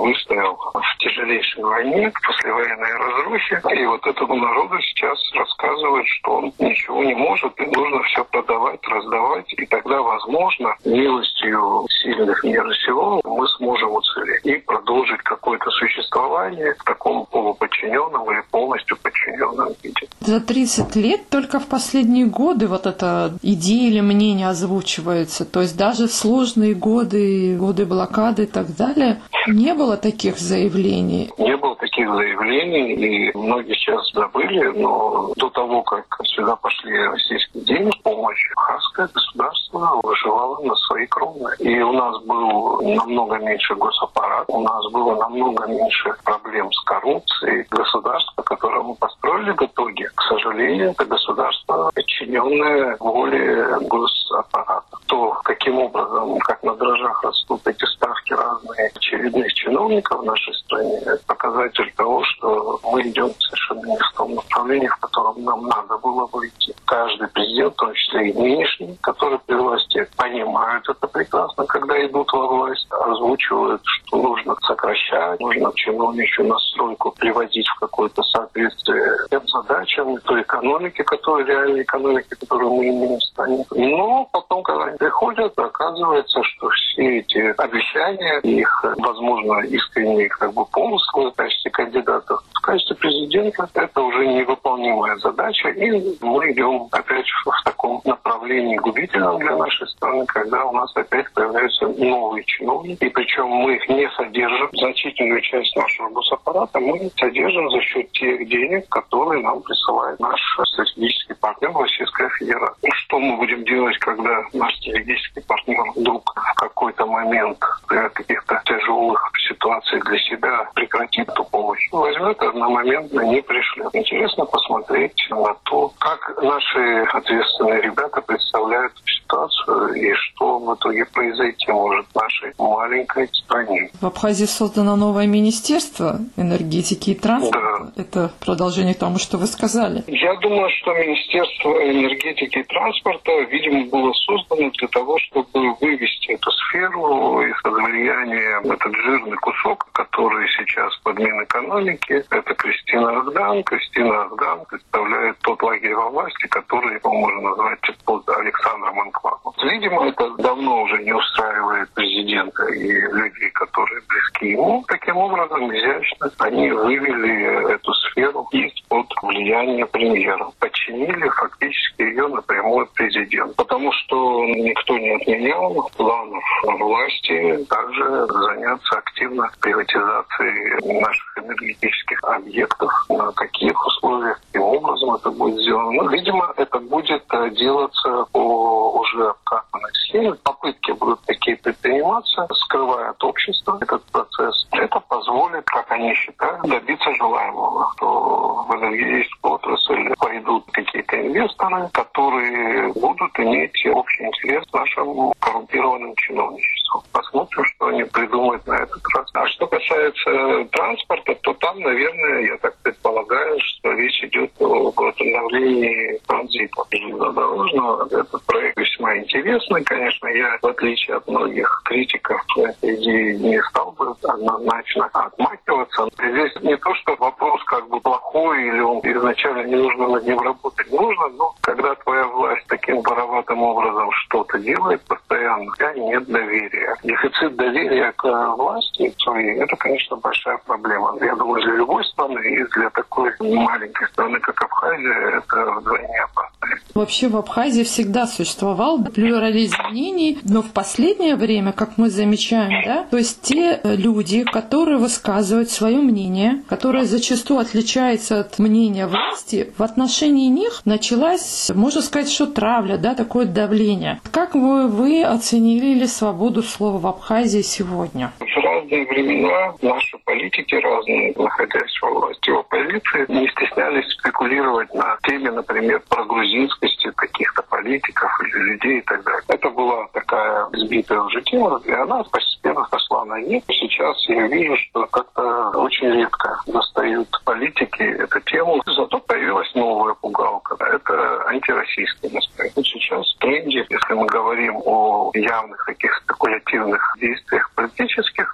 выстоял в тяжелейшей войне, в послевоенной разрухе. И вот этому народу сейчас рассказывают, что он ничего не может, и нужно все продавать, раздавать. И тогда, возможно, милостью сильных мира сего мы сможем уцелеть и продолжить какое-то существование в таком полуподчиненном или полностью подчиненном виде. За тридцать лет только в последние годы вот эта идея или мнение озвучивается. То есть даже в сложные годы, годы блокады и так далее, не было таких заявлений. Не было таких заявлений, и многие сейчас забыли, но до того, как сюда пошли российские деньги, помощь, хасское государство выживало на свои кровные. И у нас был намного меньше госаппарат, у нас было намного меньше проблем с коррупцией. Государство, которое мы построили в итоге, к сожалению, это государство, подчиненное воле госаппарата. То, каким образом, как на дрожжах растут эти ставки разные очередных чиновников в нашей стране, это показатель того, что мы идем совершенно не в том направлении, в котором нам надо было бы идти. Каждый президент, в том числе и нынешний, который при власти, понимают это прекрасно, когда идут во власть, озвучивают, что нужно сокращать, нужно чиновничью настройку приводить в какое-то соответствие тем задачам, той экономики, которая реальной экономики, которую мы имеем в стране. Но потом, когда они приходят, оказывается, что все эти обещания, их, возможно, искренние как бы помыслы в качестве кандидатов, в качестве президента, это уже невыполнимая задача, и мы идем опять в таком направлении губительном для нашей страны, когда у нас опять появляются новые чиновники, и причем мы их не содержим. Значительную часть нашего госаппарата мы содержим за счет тех денег, которые нам присылает наш стратегический партнер Российская Федерация. Что мы будем делать, когда наш стратегический партнер вдруг в какой-то момент при каких-то тяжелых ситуациях для себя прекратит эту помощь? Возьмет одномоментно, не пришлет. Интересно посмотреть на то, как наши ответственные ребята представляют ситуацию и что в итоге произойти может в нашей маленькой стране. В Абхазии создано новое министерство энергетики и транспорта. Да. Это продолжение тому, что вы сказали. Я думаю, что Министерство энергетики и транспорта, видимо, было создано для того, чтобы вывести эту сферу из-под влияния, этот жирный кусок, который сейчас под Минэкономики. Это Кристина Ахган. Кристина Ахган представляет тот лагерь во власти, который его можно назвать под Александром Анклавом. Видимо, это давно уже не устраивает президента и людей, которые близки ему. Таким образом, изящно они вывели эту сферу из-под влияния премьера. Подчинили фактически ее напрямую президент. Потому что никто не отменял планов власти также заняться активно приватизацией наших энергетических объектов. На каких условиях, каким образом это будет сделано? Ну, видимо, это будет делаться по уже обкатанной схеме. Попытки будут такие предприниматься, скрывая от общества этот процесс. Это позволит, как они считают, добиться желаемого. Что в энергетическую отрасль пойдут какие-то инвесторы, которые будут иметь общий интерес с нашим коррумпированным чиновничеством. Посмотрим, что они придумают на этот раз. А что касается транспорта, то там, наверное, я так предполагаю, что речь идет о возобновлении транзита железнодорожного. Этот проект весьма интересный. Конечно, я, в отличие от многих критиков, этой идеи не стал бы однозначно отмахиваться. Здесь не то, что вопрос как бы плохой или он изначально не нужно над ним работать. Нужно, но когда твоя власть таким вороватым образом что-то делает постоянно, у тебя нет доверия. Дефицит доверия к власти своей, это, конечно, большая проблема. Я думаю, для любой страны и для такой маленькой страны, как Абхазия, это вдвойне опасно. Вообще в Абхазии всегда существовал плюрализм мнений, но в последнее время, как мы замечаем, да, то есть те люди, которые высказывают свое мнение, которое зачастую отличается от мнения власти, в отношении них началась, можно сказать, что травля, да, такое давление. Как вы, вы оценили свободу слова в Абхазии сегодня? В разные времена наши политики, разные, находясь во власти, в оппозиции, не стеснялись спекулировать на теме, например, прогрузинскости каких-то политиков или людей и так далее. Это была такая сбитая уже тема, и она постепенно сошла на нет. Сейчас я вижу, что как-то очень редко достают политики эту тему. Зато появилась новая пугалка. Это антироссийский настроение. Сейчас в тренде, если мы говорим о явных таких спекулятивных действиях политических,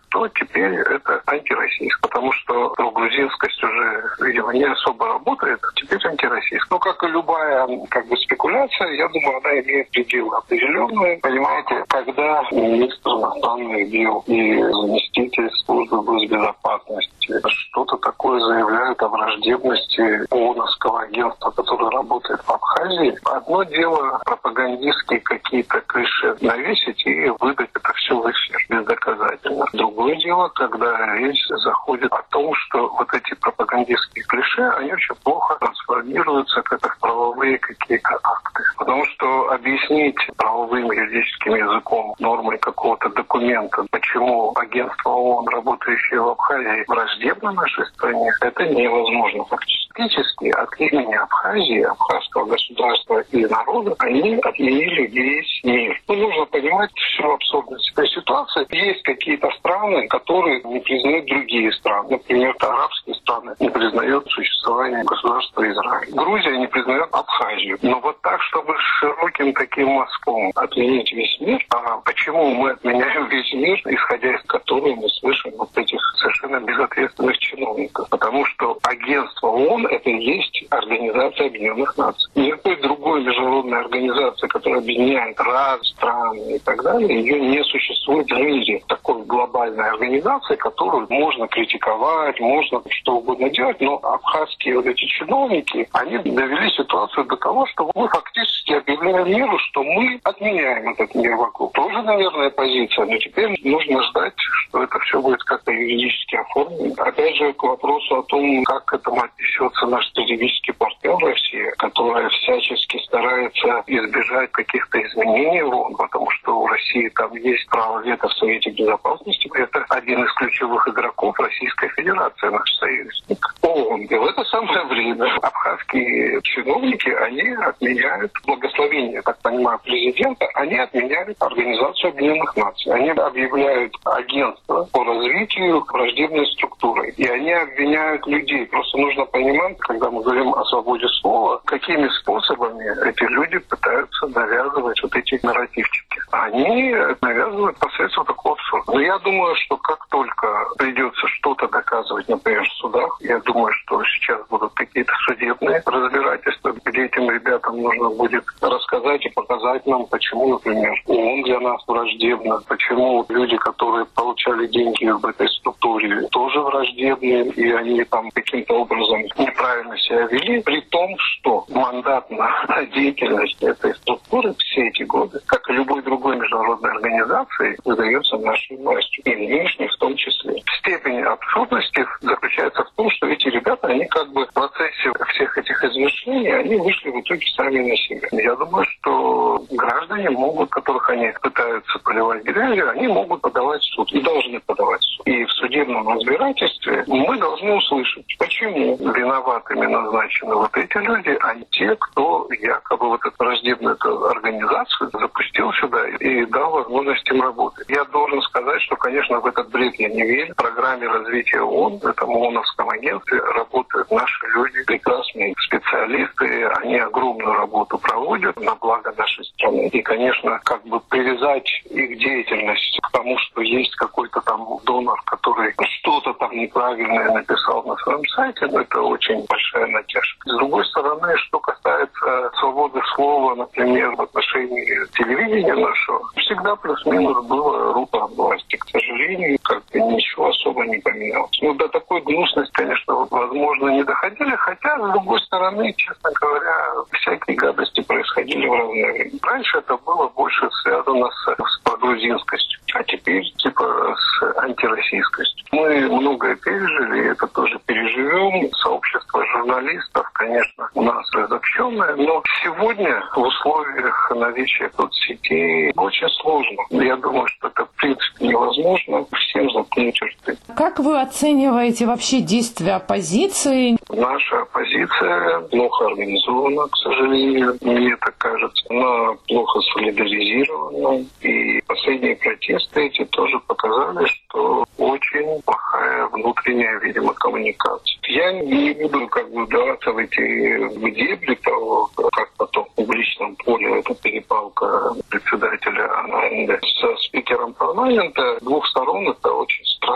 то теперь это антироссийск. Потому что ну, грузинскость уже, видимо, не особо работает, а теперь антироссийск. Но как и любая как бы спекуляция, я думаю, она имеет пределы определенные. Понимаете, когда министр иностранных дел и заместитель службы госбезопасности что-то такое заявляют о враждебности ООНовского агентства, которое работает в Абхазии, одно дело пропагандистские какие-то клише навесить и выдать это все в эфир бездоказательно. Другое дело, когда речь заходит о том, что вот эти пропагандистские клише, они очень плохо трансформируются как в правовые какие-то акты. Потому что объяснить правовым юридическим языком нормой какого-то документа, почему агентство ООН, работающее в Абхазии, враждебно нашей стране, это невозможно фактически. Фактически от имени Абхазии, абхазского государства и народа, они отменили весь мир. Ну, нужно понимать всю абсурдность этой ситуации. Есть какие-то страны, которые не признают другие страны. Например, арабские страны не признают существование государства Израиль. Грузия не признает Абхазию. Но вот так, чтобы широким таким мазком отменить весь мир, а почему мы отменяем весь мир, исходя из которого мы слышим вот этих совершенно безответственных чиновников? Потому что агентство ООН — это и есть Организация Объединенных Наций. Никакой другой международной организации, которая объединяет раз, страны и так далее, ее не существует в мире. Такой глобальной организации, которую можно критиковать, можно что угодно делать, но абхазские вот эти чиновники, они довели ситуацию до того, что мы фактически объявляем миру, что мы отменяем этот мир вокруг. Тоже, наверное, позиция, но теперь нужно ждать, что это все будет как-то юридически оформлено. Опять же, к вопросу о том, как к этому отнесется наш стратегический партнер Россия, которая всячески старается избежать каких-то изменений в ООН, потому что у России там есть право вето в Совете Безопасности. Это один из ключевых игроков Российской Федерации, наш союзник ООН. И в это самое время абхазские чиновники, они отменяют благословение, так понимаю, президента, они отменяют Организацию Объединенных Наций. Они объявляют агентство по развитию враждебной структурой. И они обвиняют людей. Просто нужно понимать, когда мы говорим о свободе слова, какими способами эти люди пытаются навязывать вот эти нарративчики. Они навязывают посредством такого абсурда. Но я думаю, что как только придется что-то доказывать, например, в судах, я думаю, что сейчас будут какие-то судебные разбирательства, где этим ребятам нужно будет рассказать и показать нам, почему, например, ООН для нас враждебна, почему люди, которые получали деньги в этой структуре, тоже враждебны, и они там каким-то образом неправильно себя вели, при том, что мандат на деятельность этой структуры все эти годы, как и любой другой международной организации, выдается нашей властью, и нынешней в том числе. Степень абсурдности заключается в том, что эти ребята, они как бы в процессе всех этих извершений, они вышли в итоге сами на себя. Я думаю, что граждане могут, которых они пытаются поливать грязью, они могут подавать в суд и должны подавать в суд. И в судебном разбирательстве мы должны услышать, почему виноватыми назначены вот эти люди, а не те, кто якобы вот эту враждебную эту организацию запустил сюда и дал возможность им работать. Я должен сказать, что, конечно, в этот бред я не верю. В программе развития ООН, в этом ООНовском агентстве, работают наши люди, прекрасные специалисты, они огромную работу проводят на благо нашей страны. И, конечно, как бы привязать их деятельность к тому, что есть какой-то там донор, который что-то там неправильное написал на своем сайте, ну, это очень большая натяжка. С другой стороны, что касается свободы слова, например, в отношении телевидения нашего, всегда плюс-минус было рупор власти. К сожалению, как-то ничего особо не поменялось. Ну, до такой гнусности, конечно, возможно, не доходили, хотя, с другой стороны, честно говоря, всякие гадости происходили в разное время. Раньше это было больше связано с, с прогрузинскостью, а теперь типа с антироссийскостью. Мы многое пережили, и это тоже переживем. Сообщество журналистов, конечно, у нас разобщенное, но сегодня в условиях наличия соцсетей очень сложно. Я думаю, что это в принципе невозможно всем заткнуть рты. Как вы оцениваете вообще действия оппозиции? Наша оппозиция плохо организована, к сожалению, мне так кажется. Она плохо солидаризирована. И последние протесты эти тоже показали, что очень плохая внутренняя, видимо, коммуникация. Я не буду как бы вдаваться в эти в дебри того, как потом в публичном поле эта перепалка председателя АНД со спикером парламента. С двух сторон это очень странно.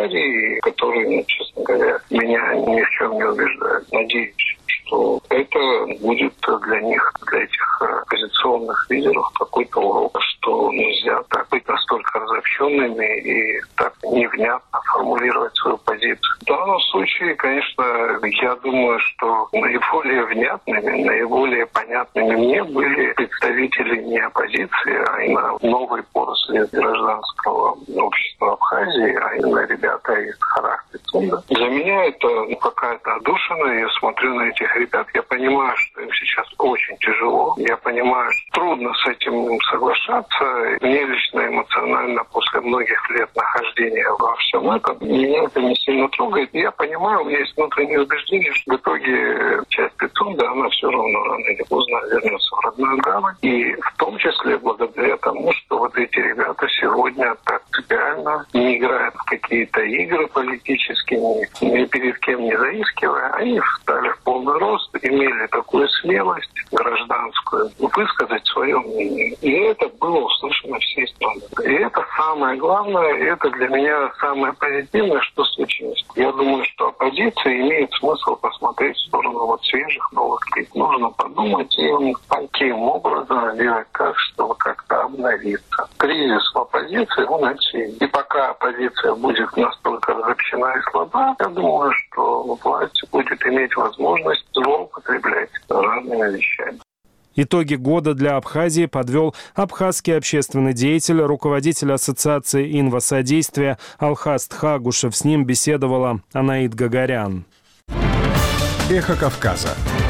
комментарии, которые, ну, честно говоря, меня ни в чем не убеждают. Надеюсь, что это будет для них, для этих оппозиционных лидеров какой-то урок, что нельзя так быть настолько разобщенными и так невнятно формулировать свою позицию. В данном случае, конечно, я думаю, что наиболее внятными, наиболее понятными мне были представители не оппозиции, а именно новой поросли гражданского общества Абхазии, а именно ребята из Харах-Пицунда. Для меня это ну, какая-то отдушина. Я смотрю на этих ребят, я понимаю, что им сейчас очень тяжело. Я понимаю, что трудно с этим соглашаться. Мне лично эмоционально после многих лет нахождения во всем этом, меня это не сильно трогает. Я понимаю, у меня есть внутреннее убеждение, что в итоге часть Пицунда, она все равно рано или поздно вернется в родную гавань. И в том числе благодаря тому, что вот эти ребята сегодня так принципиально не играют в какие-то игры политические, ни, ни перед кем не заискивая. Они встали в полный рост, имели такую смелость гражданскую высказать свое мнение. И это было услышано всей страной. И это самое главное, и это для меня самое позитивное, что случилось. Я думаю, что оппозиция имеет смысл посмотреть в сторону вот свежих новых лиц. Нужно подумать и каким образом сделать так, чтобы как-то обновиться. Кризис в оппозиции, он очевиден. И пока оппозиция будет настолько разобщена и слаба, я думаю, что власть будет иметь возможность злоупотреблять разными вещами. Итоги года для Абхазии подвел абхазский общественный деятель, руководитель ассоциации инвосодействия Алхаст Хагушев. С ним беседовала Анаит Гагарян. Эхо Кавказа.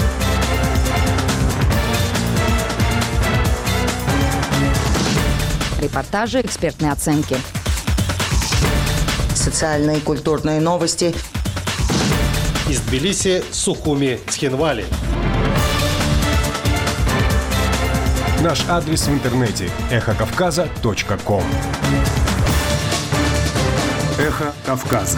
Репортажи, экспертные оценки. Социальные и культурные новости. Из Тбилиси, Сухуми, Цхинвали. Наш адрес в интернете – эхо кавказа точка ком. Эхо Кавказа.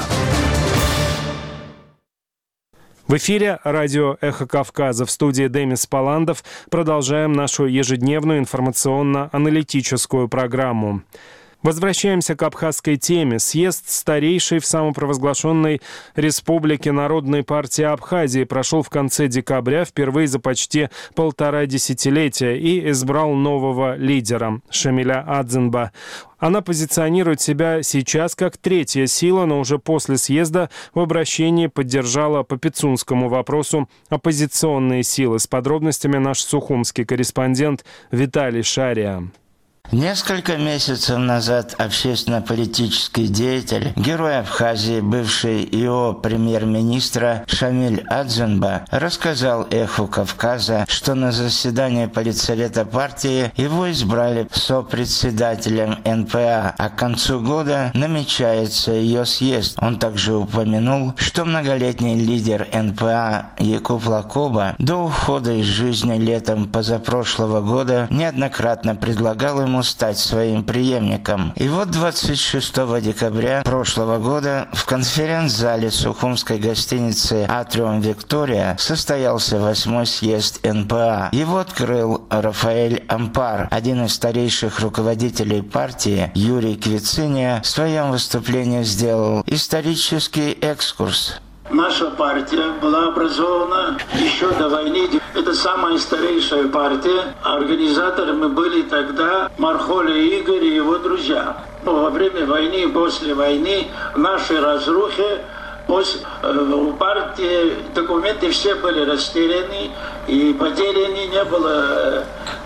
В эфире радио «Эхо Кавказа». В студии Демис Паландов. Продолжаем нашу ежедневную информационно-аналитическую программу. Возвращаемся к абхазской теме. Съезд старейшей в самопровозглашенной Республике Народной партии Абхазии прошел в конце декабря, впервые за почти полтора десятилетия, и избрал нового лидера – Шамиля Адзенба. Она позиционирует себя сейчас как третья сила, но уже после съезда в обращении поддержала по пицунскому вопросу оппозиционные силы. С подробностями наш сухумский корреспондент Виталий Шария. Несколько месяцев назад общественно-политический деятель, герой Абхазии, бывший ИО премьер-министра Шамиль Адзенба рассказал «Эху Кавказа», что на заседании Политсовета партии его избрали сопредседателем эн пэ а, а к концу года намечается ее съезд. Он также упомянул, что многолетний лидер эн пэ а Якуб Лакоба до ухода из жизни летом позапрошлого года неоднократно предлагал ему стать своим преемником. И вот двадцать шестого декабря прошлого года в конференц-зале Сухумской гостиницы «Атриум Виктория» состоялся восьмой съезд эн пэ а. Его открыл Рафаэль Ампар, один из старейших руководителей партии. Юрий Квициния в своем выступлении сделал исторический экскурс. Наша партия была образована еще до войны. Это самая старейшая партия. Организаторами были тогда Мархоля Игорь и его друзья. Во время войны и после войны, в нашей разрухе, после, э, у партии документы все были растеряны и потеряны, не было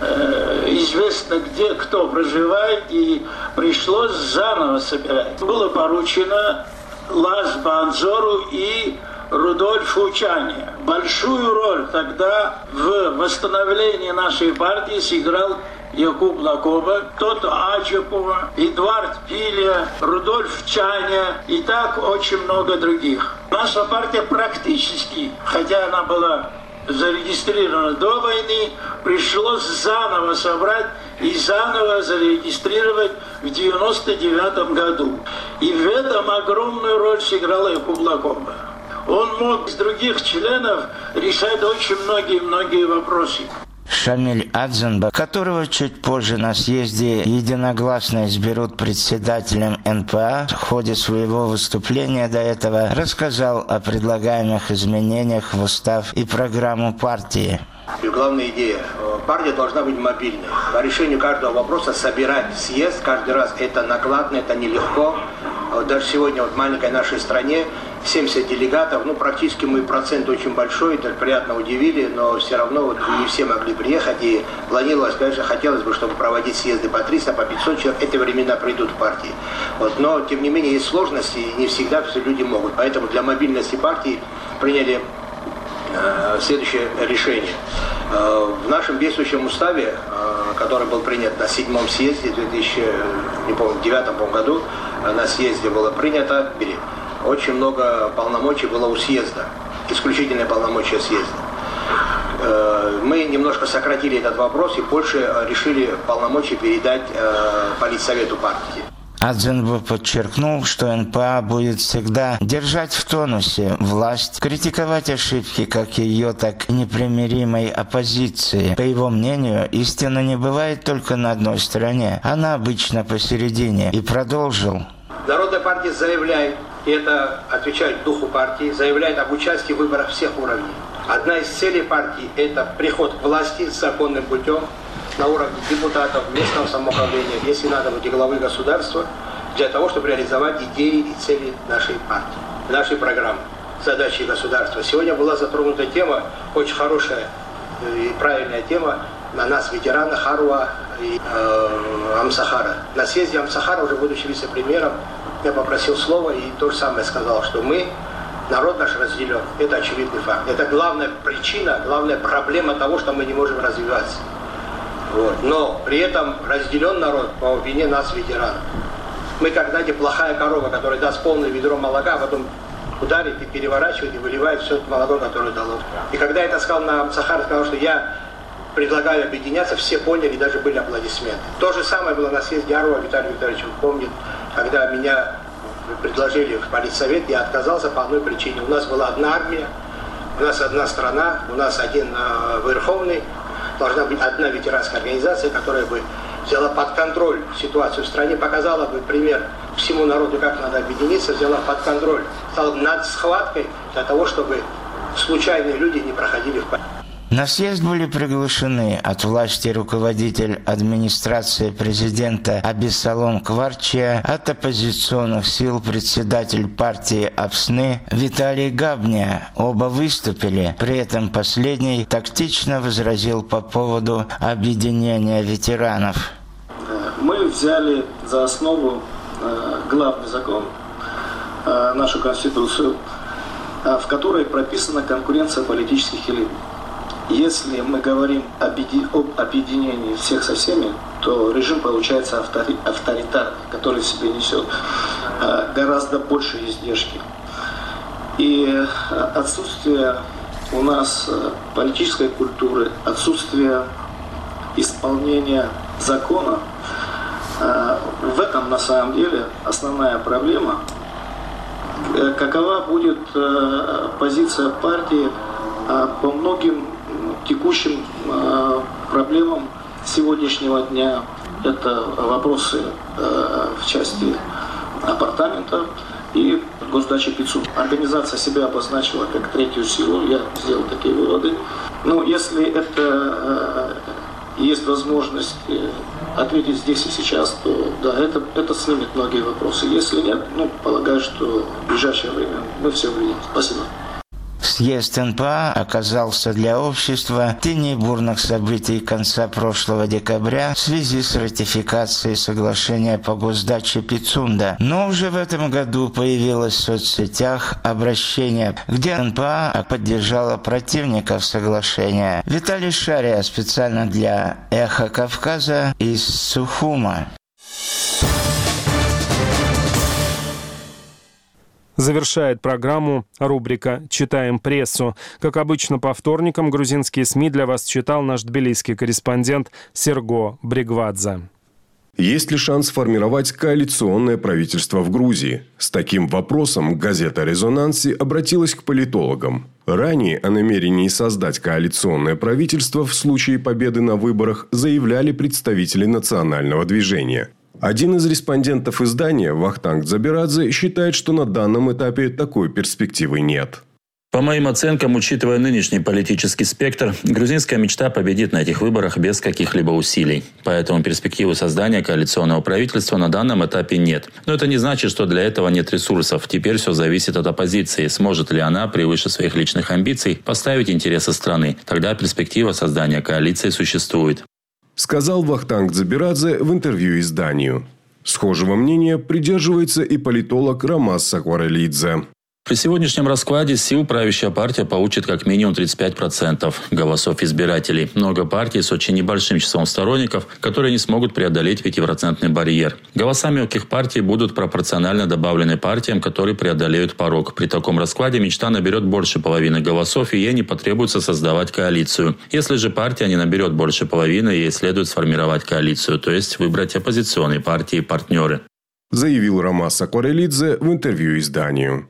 э, известно, где кто проживает, и пришлось заново собирать. Было поручено Лаз Банзору и Рудольфу Чане. Большую роль тогда в восстановлении нашей партии сыграл Якуб Лакоба, Тото Аджапова, Эдуард Пиля, Рудольф Чаня и так очень много других. Наша партия практически, хотя она была зарегистрирована до войны, пришлось заново собрать и заново зарегистрировать в девяносто девятом году. И в этом огромную роль сыграл Якуб Лакоба. Он мог с других членов решать очень многие-многие вопросы. Шамиль Адзенба, которого чуть позже на съезде единогласно изберут председателем эн пэ а, в ходе своего выступления до этого рассказал о предлагаемых изменениях в устав и программу партии. И главная идея. Партия должна быть мобильной. По решению каждого вопроса собирать съезд каждый раз это накладно, это нелегко. Даже сегодня вот в маленькой нашей стране семьдесят делегатов, ну практически мы процент очень большой, это приятно удивили, но все равно вот не все могли приехать. И планировалось, конечно, хотелось бы, чтобы проводить съезды по триста, по пятьсот человек. Эти времена придут в партии. Вот, но тем не менее есть сложности, и не всегда все люди могут. Поэтому для мобильности партии приняли следующее решение. В нашем действующем уставе, который был принят на седьмом съезде в две тысячи девятом году, на съезде было принято, очень много полномочий было у съезда, исключительные полномочия съезда. Мы немножко сократили этот вопрос и больше решили полномочия передать политсовету партии. Адзенба подчеркнул, что эн пэ а будет всегда держать в тонусе власть, критиковать ошибки как ее, так и непримиримой оппозиции. По его мнению, истина не бывает только на одной стороне, она обычно посередине. И продолжил. Народная партия заявляет, и это отвечает духу партии, заявляет об участии в выборах всех уровней. Одна из целей партии – это приход к власти законным путем, на уровне депутатов, местного самоуправления, если надо быть и главы государства, для того, чтобы реализовать идеи и цели нашей партии, нашей программы, задачи государства. Сегодня была затронута тема, очень хорошая и правильная тема, на нас, ветерана Харуа и э, Амсахара. На съезде Амсахара, уже будучи вице-премьером, я попросил слова и то же самое сказал, что мы, народ наш разделен. Это очевидный факт. Это главная причина, главная проблема того, что мы не можем развиваться. Вот. Но при этом разделен народ по вине нас, ветеранов. Мы как, знаете, плохая корова, которая даст полное ведро молока, а потом ударит и переворачивает, и выливает все это молоко, которое дало. И когда я это сказал на Амсахар, сказал, что я предлагаю объединяться, все поняли, даже были аплодисменты. То же самое было на съезде Аруа, Виталий Викторович помнит, когда меня предложили в политсовет, я отказался по одной причине. У нас была одна армия, у нас одна страна, у нас один э, верховный. Должна быть одна ветеранская организация, которая бы взяла под контроль ситуацию в стране, показала бы пример всему народу, как надо объединиться, взяла под контроль, стала над схваткой для того, чтобы случайные люди не проходили в порядке. На съезд были приглашены от власти руководитель администрации президента Абиссалом Кварчия, от оппозиционных сил председатель партии Апсны Виталий Габня. Оба выступили, при этом последний тактично возразил по поводу объединения ветеранов. Мы взяли за основу главный закон, нашу Конституцию, в которой прописана конкуренция политических элит. Если мы говорим об объединении всех со всеми, то режим получается авторитарный, который в себе несет гораздо большие издержки. И отсутствие у нас политической культуры, отсутствие исполнения закона, в этом на самом деле основная проблема. Какова будет позиция партии по многим текущим э, проблемам сегодняшнего дня? Это вопросы э, в части апартамента и госдачи Пицунда. Организация себя обозначила как третью силу, я сделал такие выводы. Но если это э, есть возможность ответить здесь и сейчас, то да, это, это снимет многие вопросы. Если нет, ну, полагаю, что в ближайшее время мы все увидим. Спасибо. Съезд эн пэ а оказался для общества теней бурных событий конца прошлого декабря в связи с ратификацией соглашения по госдаче Пицунда. Но уже в этом году появилось в соцсетях обращение, где эн пэ а поддержала противников соглашения. Виталий Шария специально для «Эхо Кавказа» из Сухума. Завершает программу рубрика «Читаем прессу». Как обычно, по вторникам грузинские СМИ для вас читал наш тбилисский корреспондент Серго Бригвадзе. Есть ли шанс сформировать коалиционное правительство в Грузии? С таким вопросом газета «Резонанси» обратилась к политологам. Ранее о намерении создать коалиционное правительство в случае победы на выборах заявляли представители национального движения. Один из респондентов издания, Вахтанг Дзаберадзе, считает, что на данном этапе такой перспективы нет. По моим оценкам, учитывая нынешний политический спектр, грузинская мечта победит на этих выборах без каких-либо усилий. Поэтому перспективы создания коалиционного правительства на данном этапе нет. Но это не значит, что для этого нет ресурсов. Теперь все зависит от оппозиции. Сможет ли она, превыше своих личных амбиций, поставить интересы страны? Тогда перспектива создания коалиции существует. Сказал Вахтанг Дзаберадзе в интервью изданию. Схожего мнения придерживается и политолог Ромас Сакварелидзе. При сегодняшнем раскладе сил правящая партия получит как минимум тридцать пять процентов голосов избирателей. Много партий с очень небольшим числом сторонников, которые не смогут преодолеть пятипроцентный барьер. Голоса мелких партий будут пропорционально добавлены партиям, которые преодолеют порог. При таком раскладе мечта наберет больше половины голосов, и ей не потребуется создавать коалицию. Если же партия не наберет больше половины, ей следует сформировать коалицию, то есть выбрать оппозиционные партии и партнеры. Заявил Ромас Сакварелидзе в интервью изданию.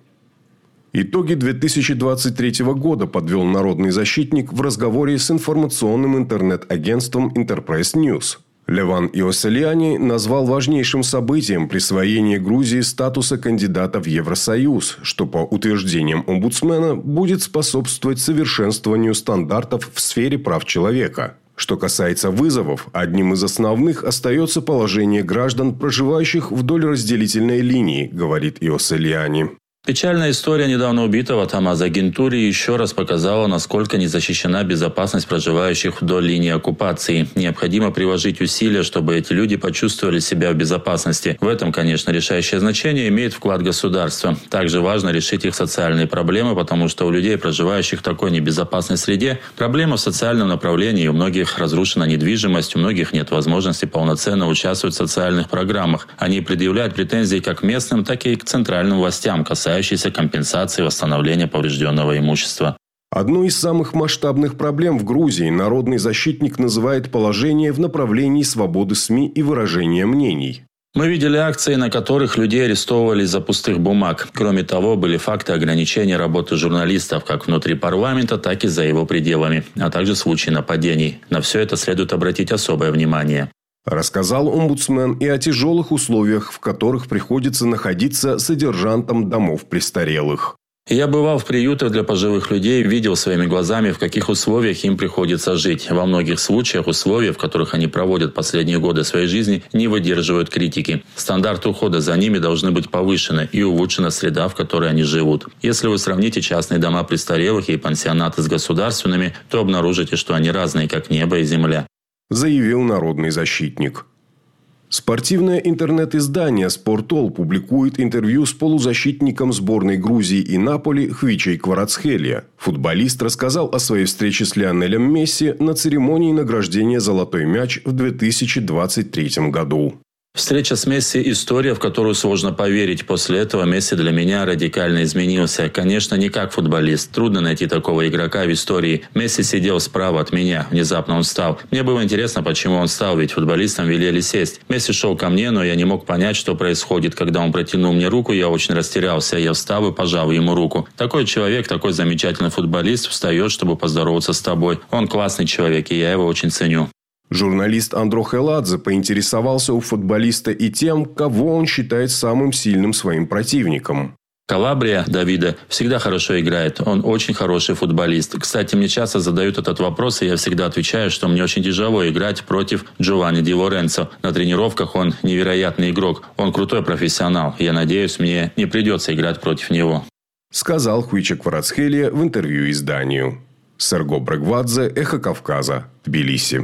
Итоги две тысячи двадцать третьего года подвел народный защитник в разговоре с информационным интернет-агентством Enterprise News. Леван Иосельяни назвал важнейшим событием присвоение Грузии статуса кандидата в Евросоюз, что, по утверждениям омбудсмена, будет способствовать совершенствованию стандартов в сфере прав человека. Что касается вызовов, одним из основных остается положение граждан, проживающих вдоль разделительной линии, говорит Иосельяни. Печальная история недавно убитого Тамаза Гентури еще раз показала, насколько не защищена безопасность проживающих вдоль линии оккупации. Необходимо приложить усилия, чтобы эти люди почувствовали себя в безопасности. В этом, конечно, решающее значение имеет вклад государства. Также важно решить их социальные проблемы, потому что у людей, проживающих в такой небезопасной среде, проблема в социальном направлении. У многих разрушена недвижимость, у многих нет возможности полноценно участвовать в социальных программах. Они предъявляют претензии как к местным, так и к центральным властям, касающиеся компенсации восстановления поврежденного имущества. Одной из самых масштабных проблем в Грузии народный защитник называет положение в направлении свободы СМИ и выражения мнений. Мы видели акции, на которых людей арестовывали из-за пустых бумаг. Кроме того, были факты ограничения работы журналистов как внутри парламента, так и за его пределами, а также случаи нападений. На все это следует обратить особое внимание. Рассказал омбудсмен и о тяжелых условиях, в которых приходится находиться содержантам домов престарелых. Я бывал в приютах для пожилых людей, видел своими глазами, в каких условиях им приходится жить. Во многих случаях условия, в которых они проводят последние годы своей жизни, не выдерживают критики. Стандарты ухода за ними должны быть повышены и улучшена среда, в которой они живут. Если вы сравните частные дома престарелых и пансионаты с государственными, то обнаружите, что они разные, как небо и земля. Заявил народный защитник. Спортивное интернет-издание «Спортол» публикует интервью с полузащитником сборной Грузии и Наполи Хвичей Кварацхелия. Футболист рассказал о своей встрече с Лионелем Месси на церемонии награждения «Золотой мяч» в две тысячи двадцать третьем году. Встреча с Месси – история, в которую сложно поверить. После этого Месси для меня радикально изменился. Конечно, не как футболист. Трудно найти такого игрока в истории. Месси сидел справа от меня. Внезапно он встал. Мне было интересно, почему он встал, ведь футболистам велели сесть. Месси шел ко мне, но я не мог понять, что происходит. Когда он протянул мне руку, я очень растерялся. Я встал и пожал ему руку. Такой человек, такой замечательный футболист встает, чтобы поздороваться с тобой. Он классный человек, и я его очень ценю. Журналист Андро Хеладзе поинтересовался у футболиста и тем, кого он считает самым сильным своим противником. Калабрия Давида всегда хорошо играет. Он очень хороший футболист. Кстати, мне часто задают этот вопрос, и я всегда отвечаю, что мне очень тяжело играть против Джованни Ди Лоренцо. На тренировках он невероятный игрок. Он крутой профессионал. Я надеюсь, мне не придется играть против него. Сказал Хвича Кварацхелия в интервью изданию. Серго Брегвадзе, Эхо Кавказа, Тбилиси.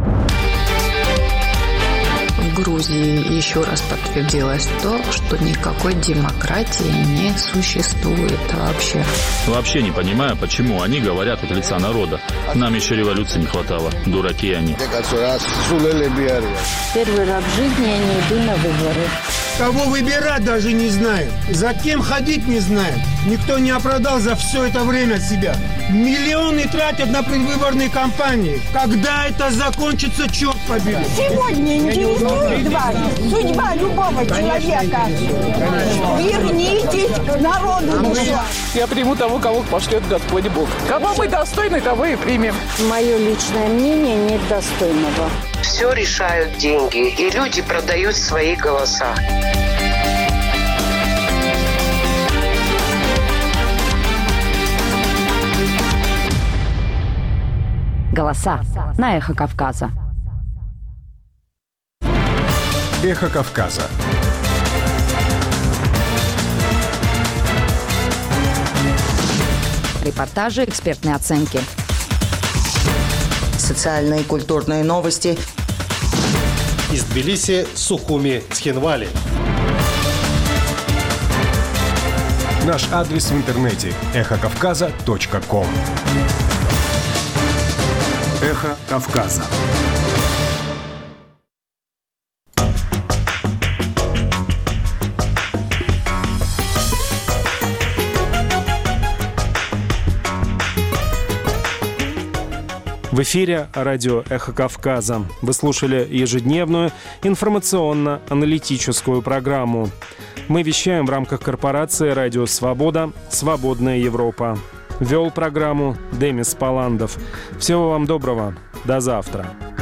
В Грузии еще раз подтвердилось то, что никакой демократии не существует вообще. Вообще не понимаю, почему они говорят от лица народа. Нам еще революции не хватало. Дураки они. Первый раз в жизни я не иду на выборы. Кого выбирать даже не знаем. За кем ходить не знаем. Никто не оправдал за все это время себя. Миллионы тратят на предвыборные кампании. Когда это закончится, черт побери. Сегодня интересует вас судьба любого человека. Вернитесь к народу. Я приму того, кого пошлет Господь Бог. Кого мы достойны, того и примем. Мое личное мнение нет достойного. Все решают деньги, и люди продают свои голоса. Голоса на Эхо Кавказа. Эхо Кавказа. Репортажи, экспертные оценки. Социальные и культурные новости. Из Тбилиси, Сухуми, Цхинвали. Наш адрес в интернете – эхо кавказа точка ком. Эхо Кавказа. В эфире радио «Эхо Кавказа». Вы слушали ежедневную информационно-аналитическую программу. Мы вещаем в рамках корпорации «Радио Свобода. Свободная Европа». Вел программу Демис Паландов. Всего вам доброго. До завтра.